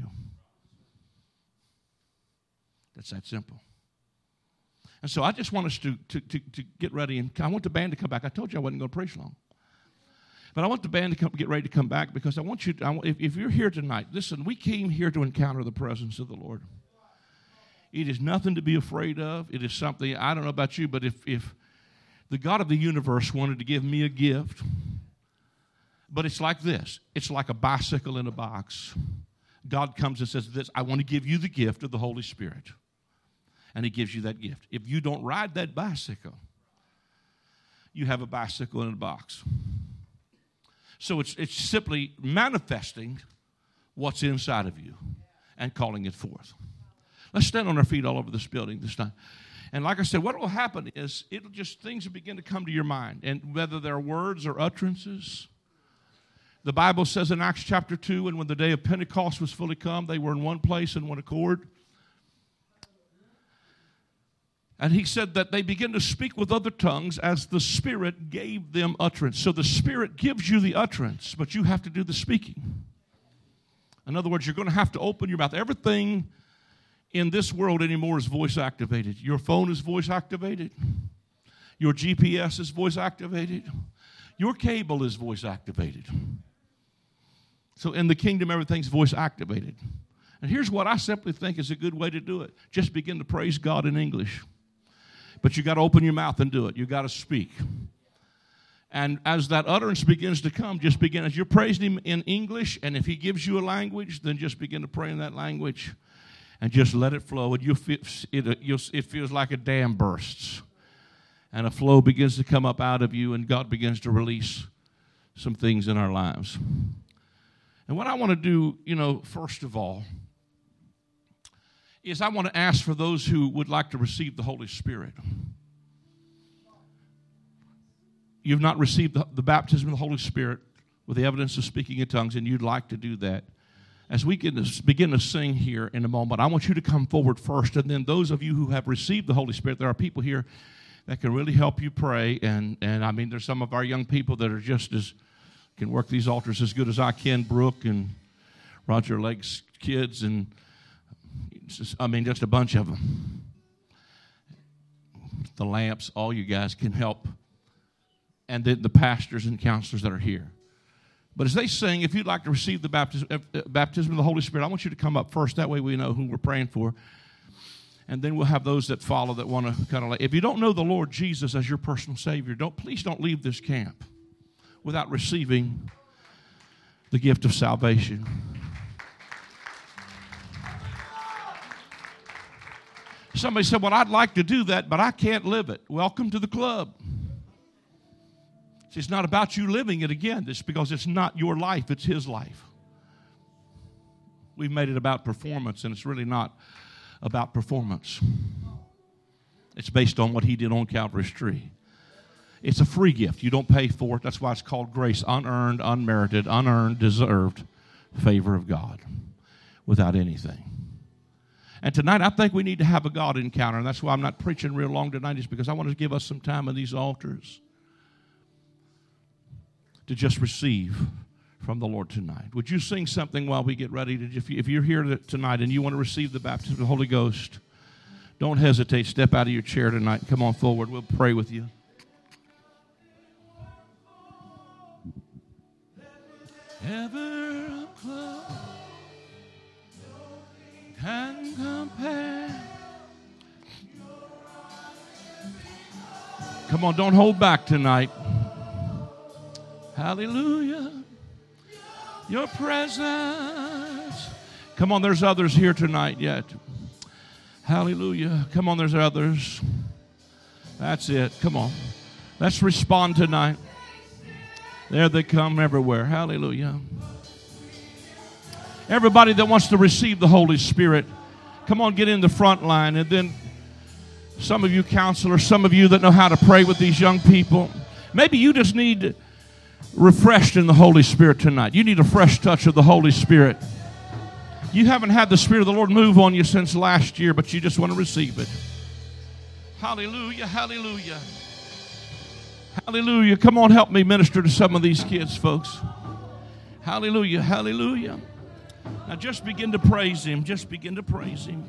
That's that simple. And so I just want us to, to, to, to get ready. And I want the band to come back. I told you I wasn't going to preach long. But I want the band to come, get ready to come back, because I want you to, I, if, if you're here tonight, listen, we came here to encounter the presence of the Lord. It is nothing to be afraid of. It is something, I don't know about you, but if, if the God of the universe wanted to give me a gift, but it's like this. It's like a bicycle in a box. God comes and says this, I want to give you the gift of the Holy Spirit. And he gives you that gift. If you don't ride that bicycle, you have a bicycle in a box. So it's it's simply manifesting what's inside of you and calling it forth. Let's stand on our feet all over this building this time. And like I said, what will happen is it'll just, things will begin to come to your mind. And whether they're words or utterances. The Bible says in Acts chapter two, and when the day of Pentecost was fully come, they were in one place in one accord. And he said that they began to speak with other tongues as the Spirit gave them utterance. So the Spirit gives you the utterance, but you have to do the speaking. In other words, you're going to have to open your mouth. Everything in this world anymore is voice activated. Your phone is voice activated. Your G P S is voice activated. Your cable is voice activated. So in the kingdom, everything's voice activated. And here's what I simply think is a good way to do it. Just begin to praise God in English. But you got to open your mouth and do it. You got to speak. And as that utterance begins to come, just begin, as you're praising him in English, and if he gives you a language, then just begin to pray in that language and just let it flow. And you'll feel, it, you'll, it feels like a dam bursts. And a flow begins to come up out of you, and God begins to release some things in our lives. And what I want to do, you know, first of all, is I want to ask for those who would like to receive the Holy Spirit. You've not received the, the baptism of the Holy Spirit with the evidence of speaking in tongues, and you'd like to do that. As we begin to, begin to sing here in a moment, I want you to come forward first, and then those of you who have received the Holy Spirit, there are people here that can really help you pray, and, and I mean, there's some of our young people that are just as, can work these altars as good as I can, Brooke and Roger Lake's kids, and just, I mean, just a bunch of them. The lamps, all you guys can help. And then the pastors and counselors that are here. But as they sing, if you'd like to receive the baptism, uh, baptism of the Holy Spirit, I want you to come up first. That way we know who we're praying for. And then we'll have those that follow that want to kind of like, if you don't know the Lord Jesus as your personal Savior, don't please don't leave this camp without receiving the gift of salvation. Somebody said, well, I'd like to do that, but I can't live it. Welcome to the club. See, it's not about you living it again. It's because it's not your life, it's His life. We've made it about performance, and it's really not about performance. It's based on what He did on Calvary's tree. It's a free gift. You don't pay for it. That's why it's called grace. Unearned, unmerited, unearned, deserved favor of God without anything. And tonight, I think we need to have a God encounter. And that's why I'm not preaching real long tonight, is because I want to give us some time on these altars to just receive from the Lord tonight. Would you sing something while we get ready? To, if you're here tonight and you want to receive the baptism of the Holy Ghost, don't hesitate. Step out of your chair tonight. Come on forward. We'll pray with you. Ever close can compare. Come on, don't hold back tonight. Hallelujah. Your presence. Come on, there's others here tonight yet. Hallelujah. Come on, there's others. That's it. Come on. Let's respond tonight. There they come everywhere. Hallelujah. Everybody that wants to receive the Holy Spirit, come on, get in the front line. And then some of you counselors, some of you that know how to pray with these young people, maybe you just need refreshed in the Holy Spirit tonight. You need a fresh touch of the Holy Spirit. You haven't had the Spirit of the Lord move on you since last year, but you just want to receive it. Hallelujah, hallelujah. Hallelujah. Come on, help me minister to some of these kids, folks. Hallelujah, hallelujah. Now just begin to praise Him. Just begin to praise Him.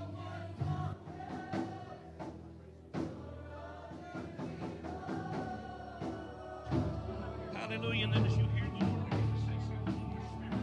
Hallelujah. And then as you hear the Lord, begin to say something in your spirit.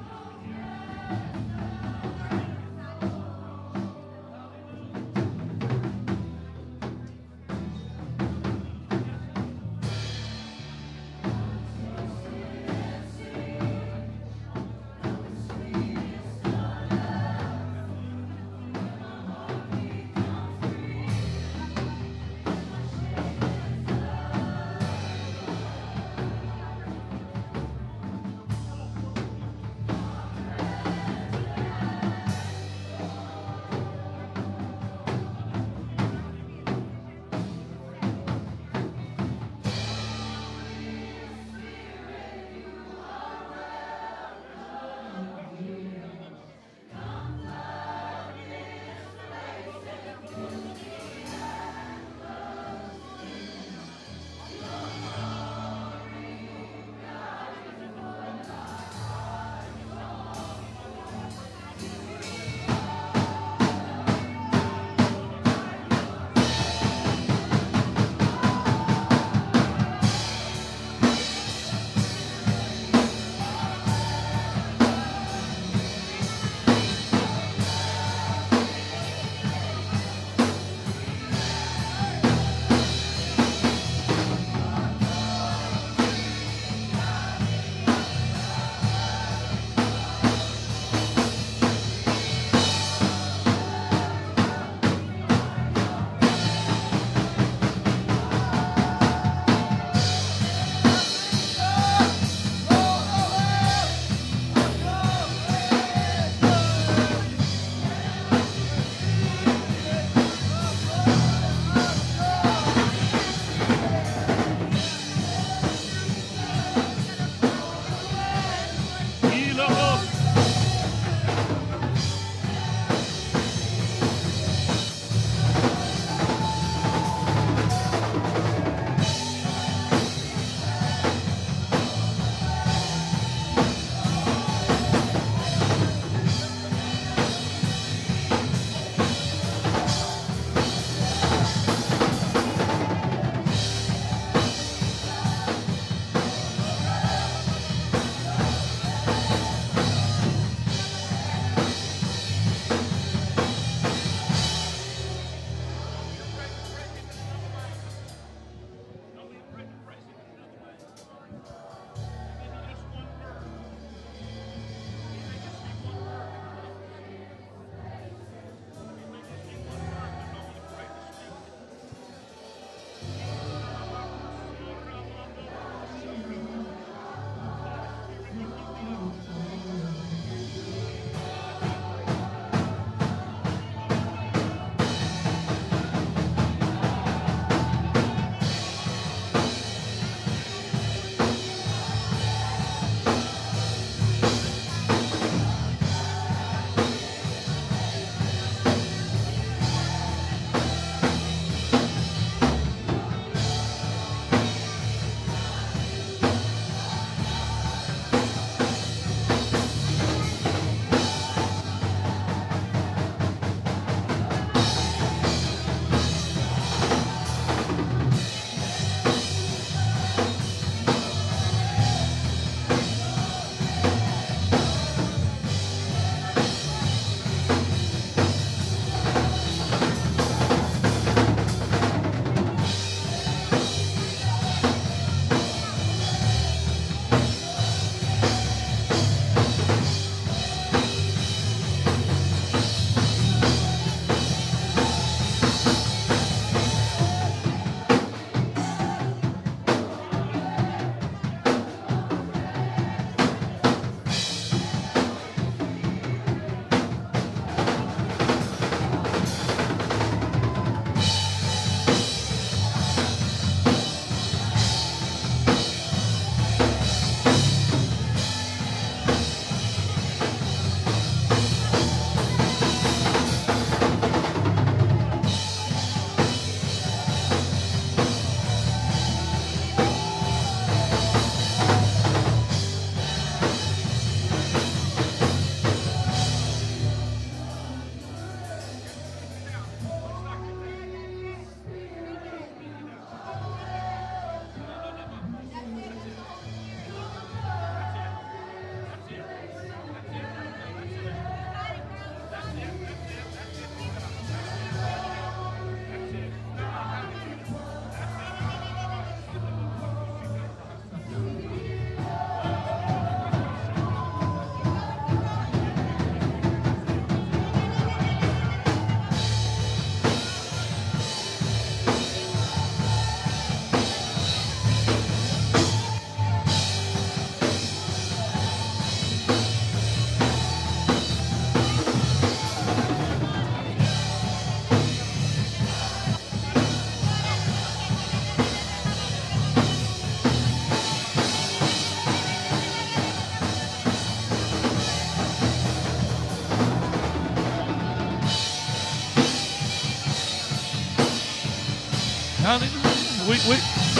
We, we.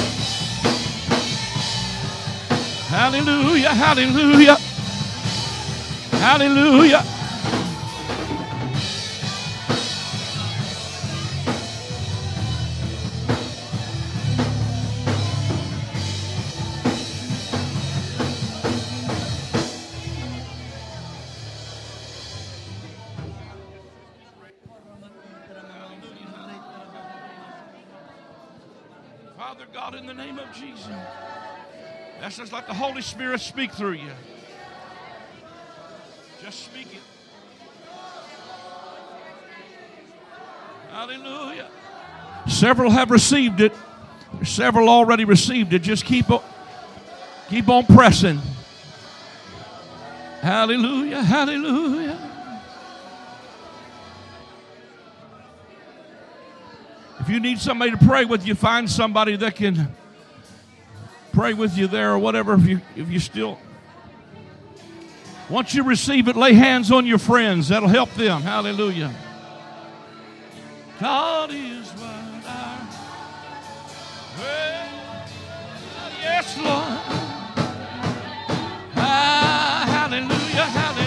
Hallelujah, hallelujah, hallelujah. Father God, in the name of Jesus, that's just like the Holy Spirit speak through you. Just speak it. Hallelujah. Several have received it. Several already received it. Just keep on, keep on pressing. Hallelujah, hallelujah. If you need somebody to pray with you, find somebody that can pray with you there or whatever. If you if you still, once you receive it, lay hands on your friends. That'll help them. Hallelujah. God is what I pray. Yes, Lord. Ah, hallelujah, hallelujah.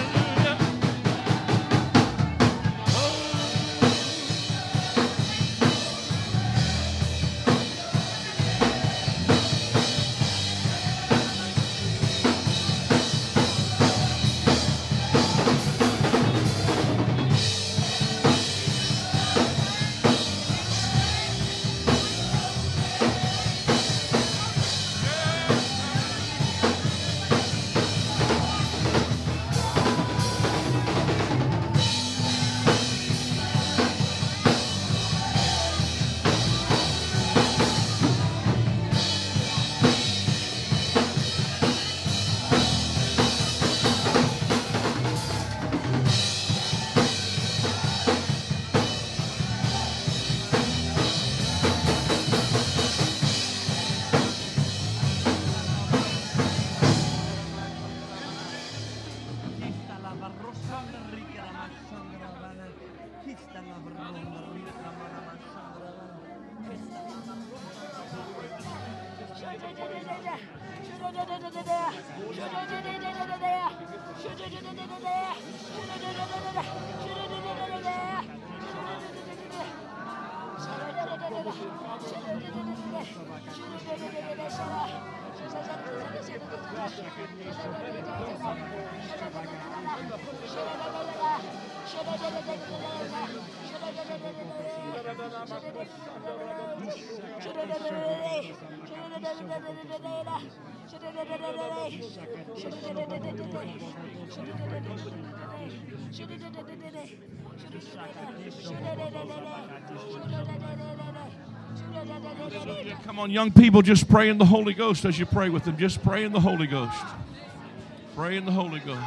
Come on, young people, just pray in the Holy Ghost as you pray with them. Just pray in the Holy Ghost. Pray in the Holy Ghost.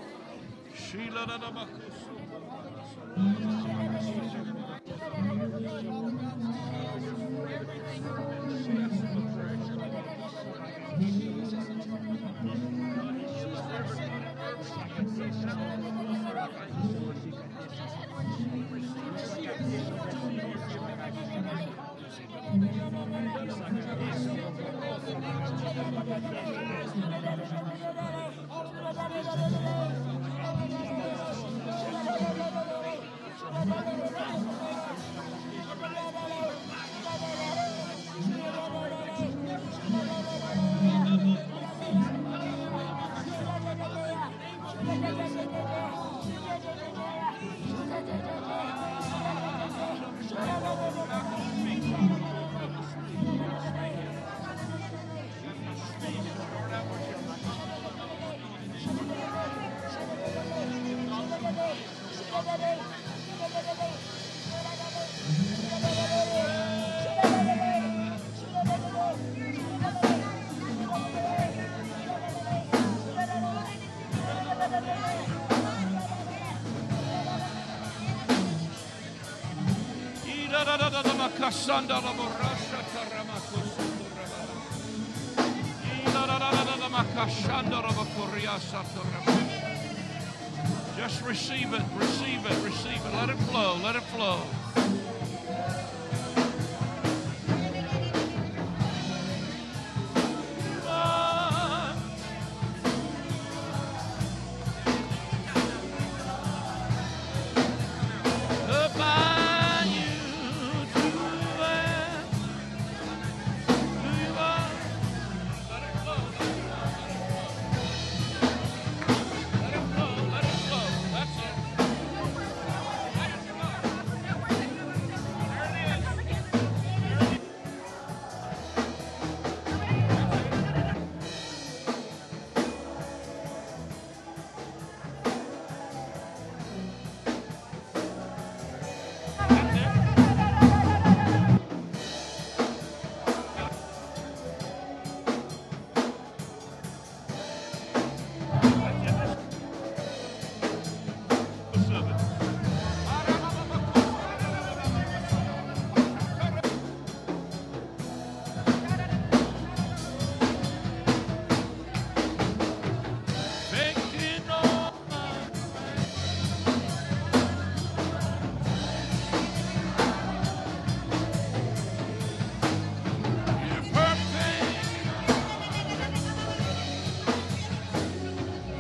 Just receive it, receive it, receive it. Let it flow, let it flow.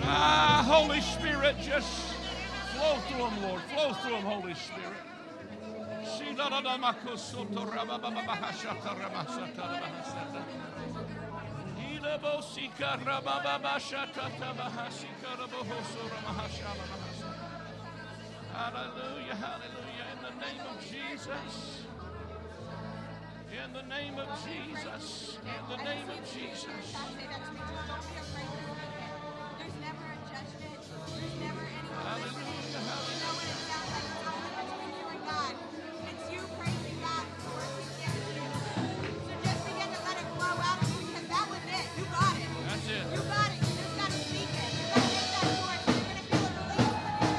Ah, Holy Spirit, just flow through them, Lord. Flow through them, Holy Spirit. Hallelujah, hallelujah. In the name of Jesus. In the name of Jesus. In the name of Jesus. There's never a judgment. There's never any Hallelujah, You know hallelujah. what it sounds like? It's only between you and God. It's you praising God for what He gives you. So just begin to let it flow out of you because that was it. You got it. That's it. You got it. You just got to speak it. You got to make that choice. You're going to feel a release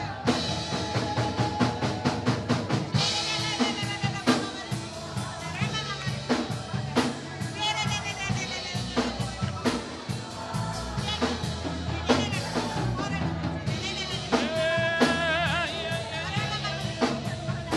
Yeah, yeah, yeah.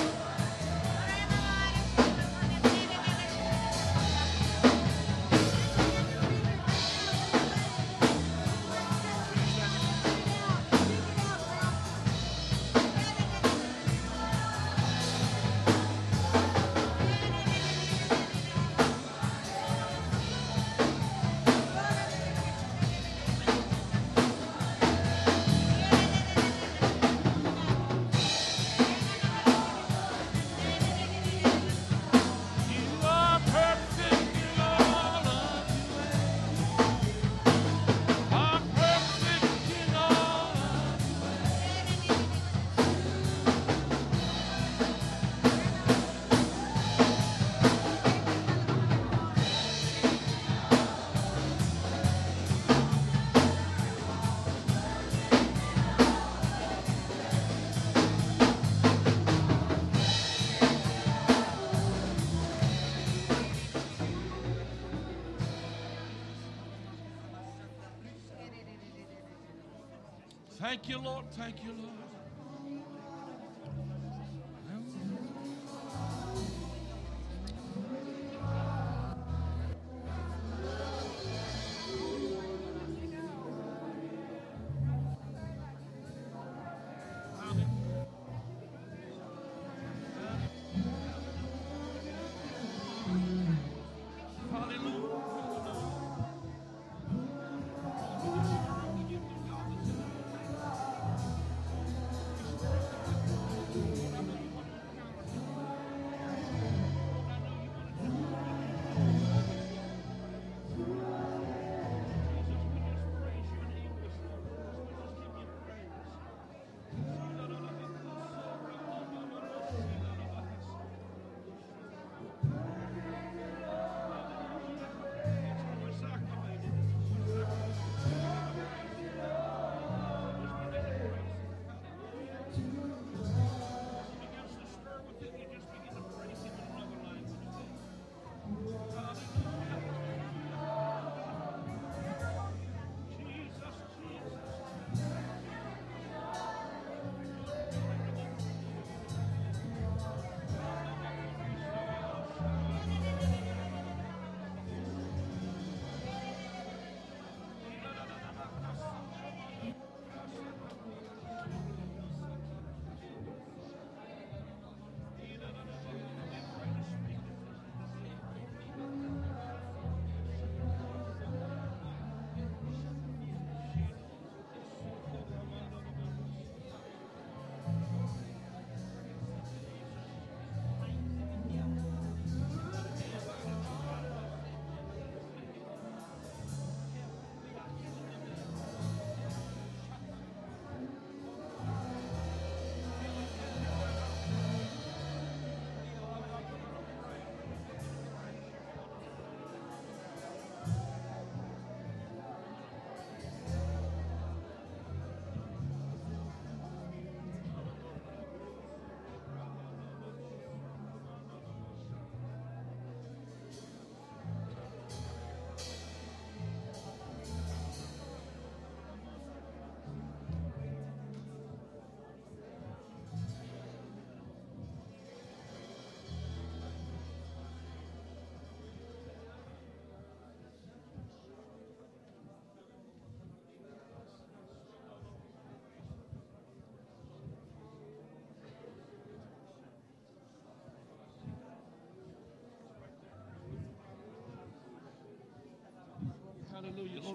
You are perfect in all of your ways. Are perfect in all of your ways. Thank you, Lord. Thank you, Lord. Hallelujah.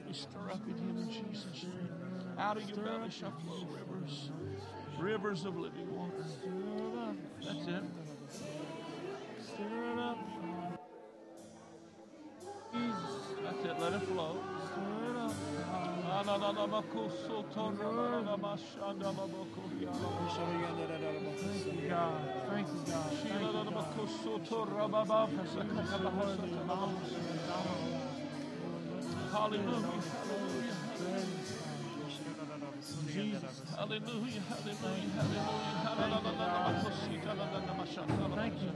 be stirred up in him in Jesus' name. Out of your belly shall flow rivers, rivers of living water. That's it. Stir it up. That's it. Let it flow. Stir it up. Thank you, God. Thank you, God. Thank you, God. Hallelujah. Jesus. Hallelujah. Hallelujah. Hallelujah. Thank you,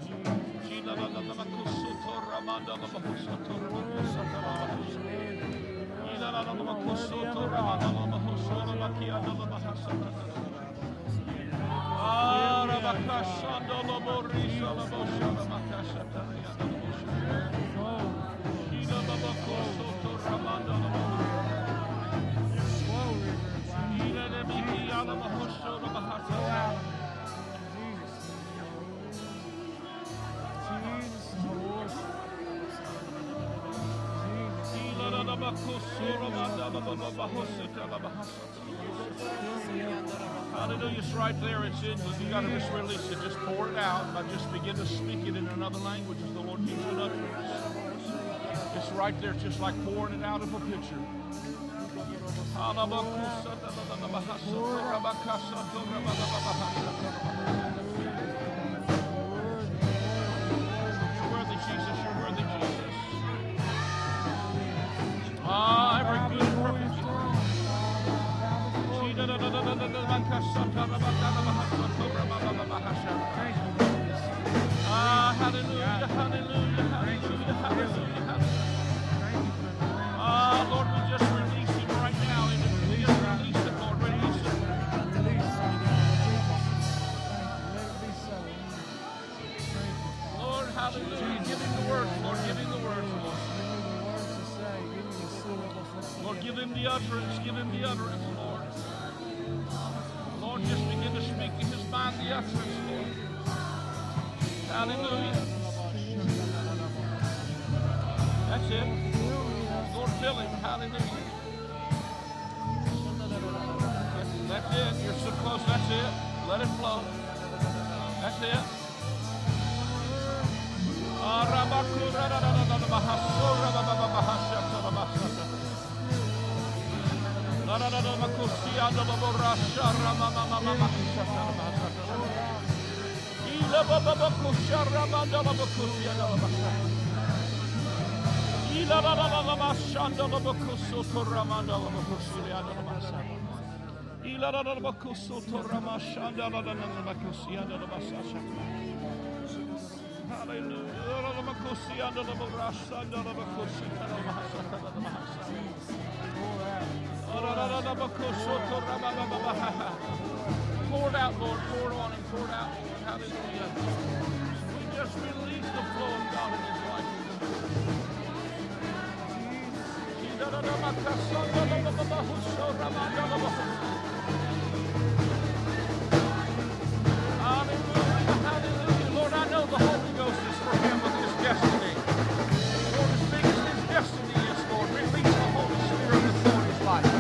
Hallelujah. It's right there. It's in you. You got to just release it. Just pour it out. But just begin to speak it in another language as the Lord gives you an utterance. It's right there. It's just like pouring it out of a pitcher. You're worthy, Jesus. You're worthy, Jesus. Ah, every good and perfect. Ah, hallelujah, hallelujah, hallelujah, hallelujah, hallelujah. Ah, Lord, we just release him right now. We just release it, Lord. Release it. Lord, hallelujah. Give him the words, Lord. Give him the words, Lord. Lord, give him the utterance. Give him the utterance, Lord. Lord, just begin to speak to his mind the utterance, Lord. Hallelujah. That's it. Lord, fill him. Hallelujah. That's it. You're so close. That's it. Let it flow. That's it. Pour it out, Lord. Pour it on him. Pour it out, Lord. Hallelujah. We just release the flow of God in his life. Hallelujah. Hallelujah. Lord, I know the Holy Ghost is for him with his destiny. Lord, as big as his destiny is, Lord, release the Holy Spirit upon his life.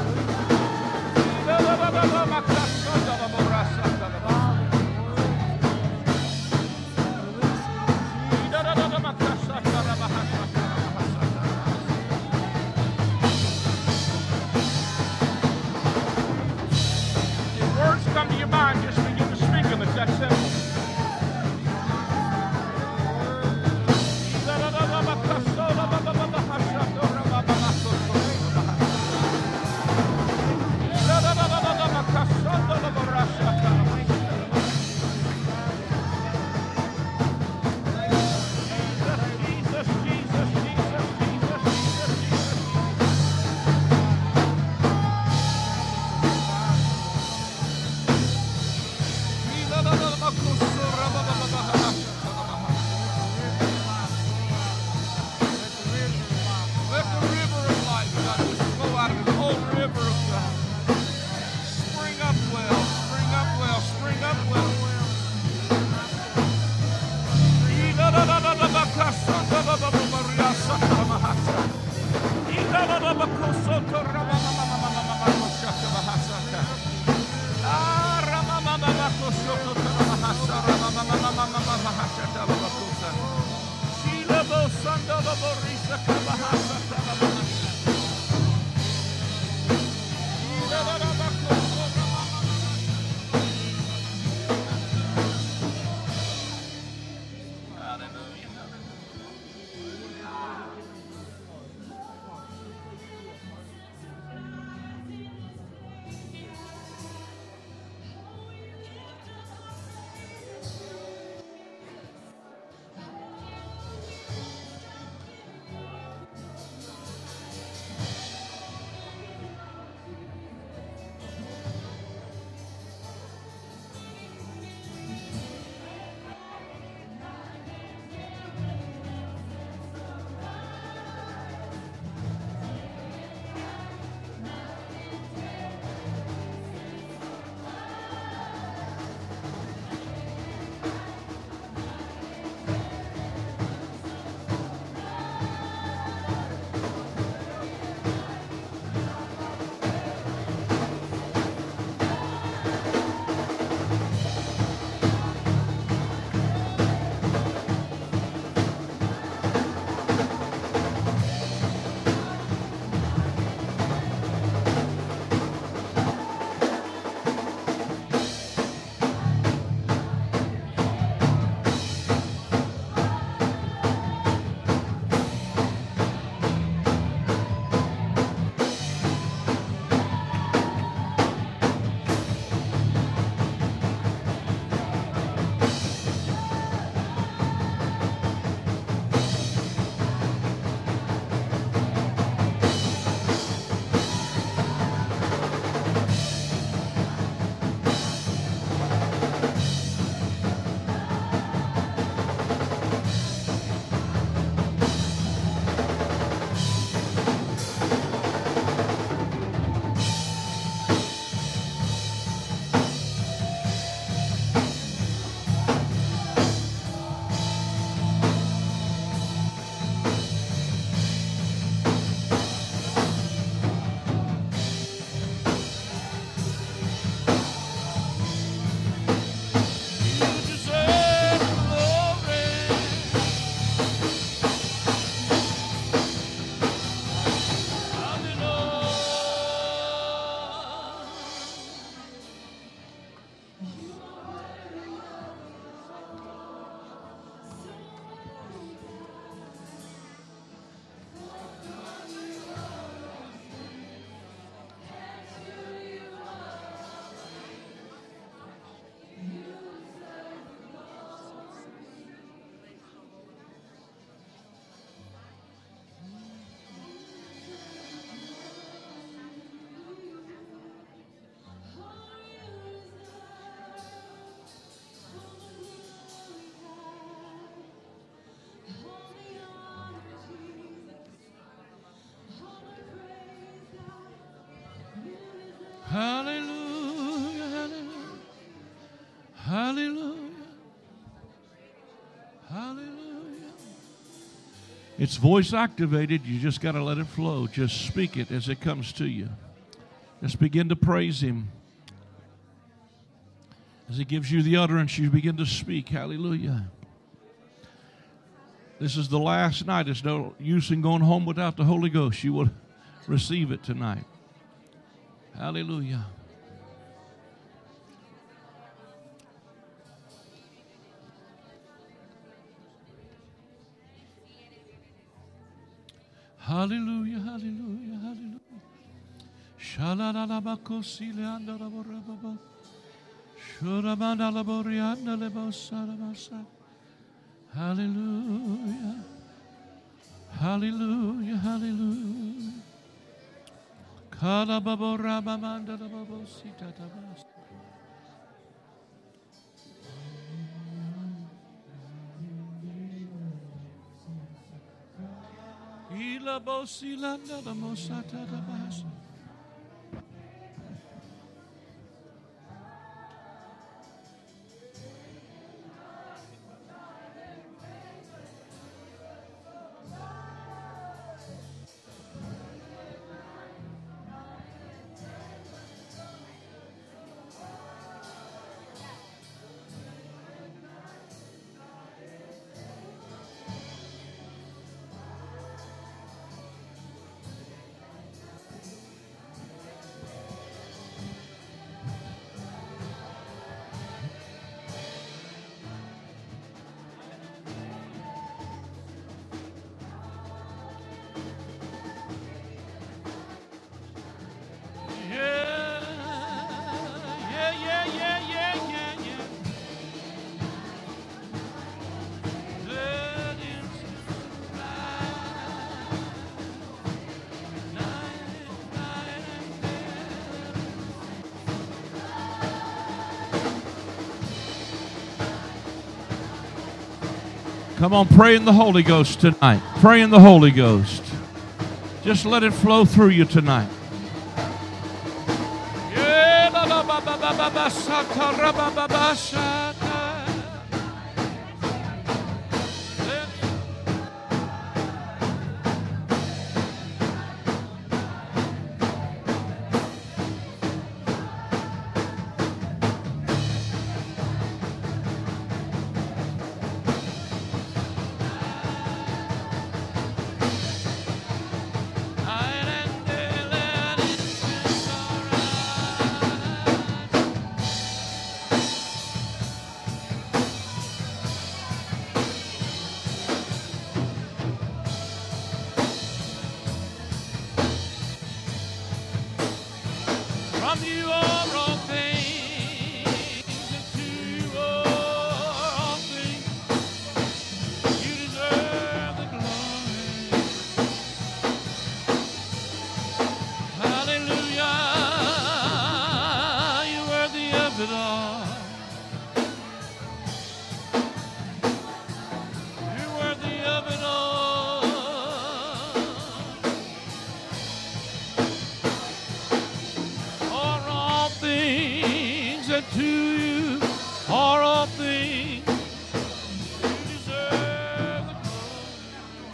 Hallelujah, hallelujah, hallelujah, hallelujah. It's voice activated. You just got to let it flow. Just speak it as it comes to you. Just begin to praise Him. As He gives you the utterance, you begin to speak. Hallelujah. This is the last night. There's no use in going home without the Holy Ghost. You will receive it tonight. Hallelujah. Hallelujah, hallelujah, hallelujah. Shalalabakosile andaraborababa. Shurabandalaboriandalebosarabasa. Hallelujah. Hallelujah, hallelujah. Kalababorabamandalababositatabas. Ilabosilandalamosatabas. Come on, pray in the Holy Ghost tonight. Pray in the Holy Ghost. Just let it flow through you tonight. From you are all things, and to you are all things. You deserve the glory. Hallelujah, you're worthy of it all. You're worthy of it all. And to you are all things. You deserve the glory.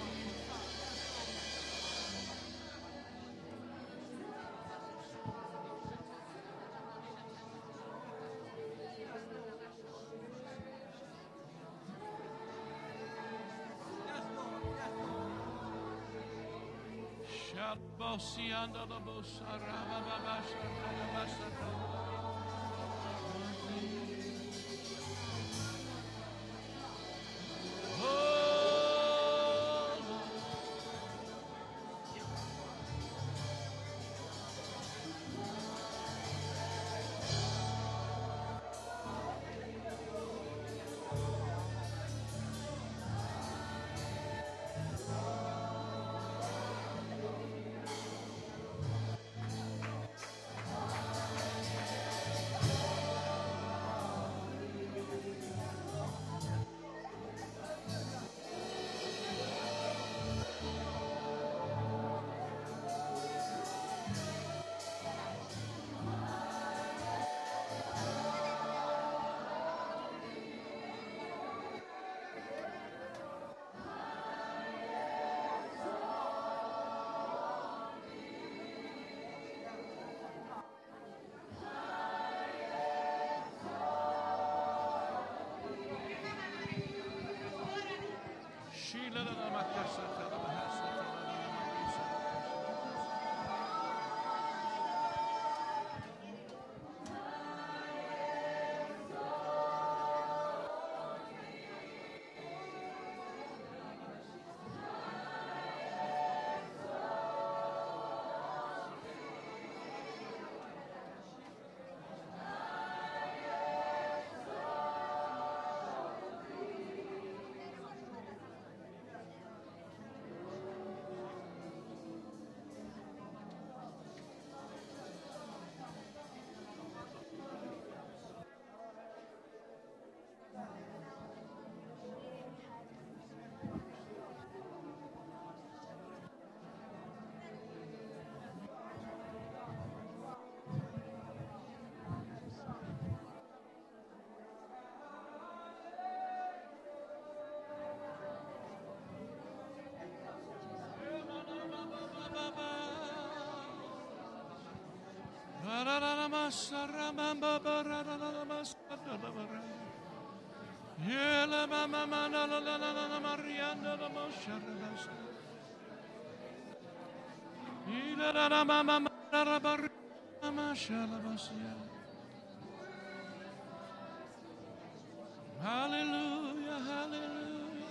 Hallelujah, hallelujah.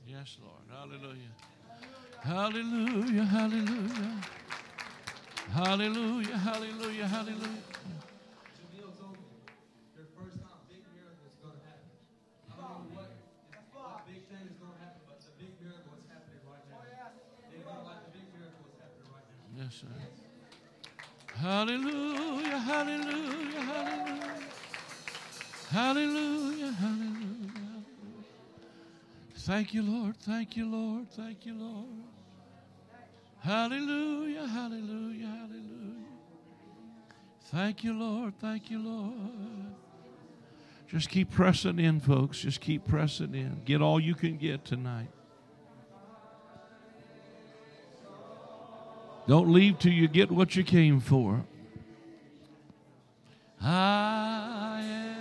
Yes, Lord. Hallelujah. Hallelujah. Hallelujah. Hallelujah. Hallelujah. Hallelujah. Their first time, big miracle is going to happen. I don't know what, what big thing is going to happen, but the big miracle is happening right now. They're going to like the big miracle is happening right now. Yes, sir. Hallelujah. Hallelujah. Hallelujah. Hallelujah. Hallelujah. Thank you, Lord. Thank you, Lord. Thank you, Lord. Hallelujah. Hallelujah. Hallelujah. Thank you, Lord. Thank you, Lord. Just keep pressing in, folks. Just keep pressing in. Get all you can get tonight. Don't leave till you get what you came for. I am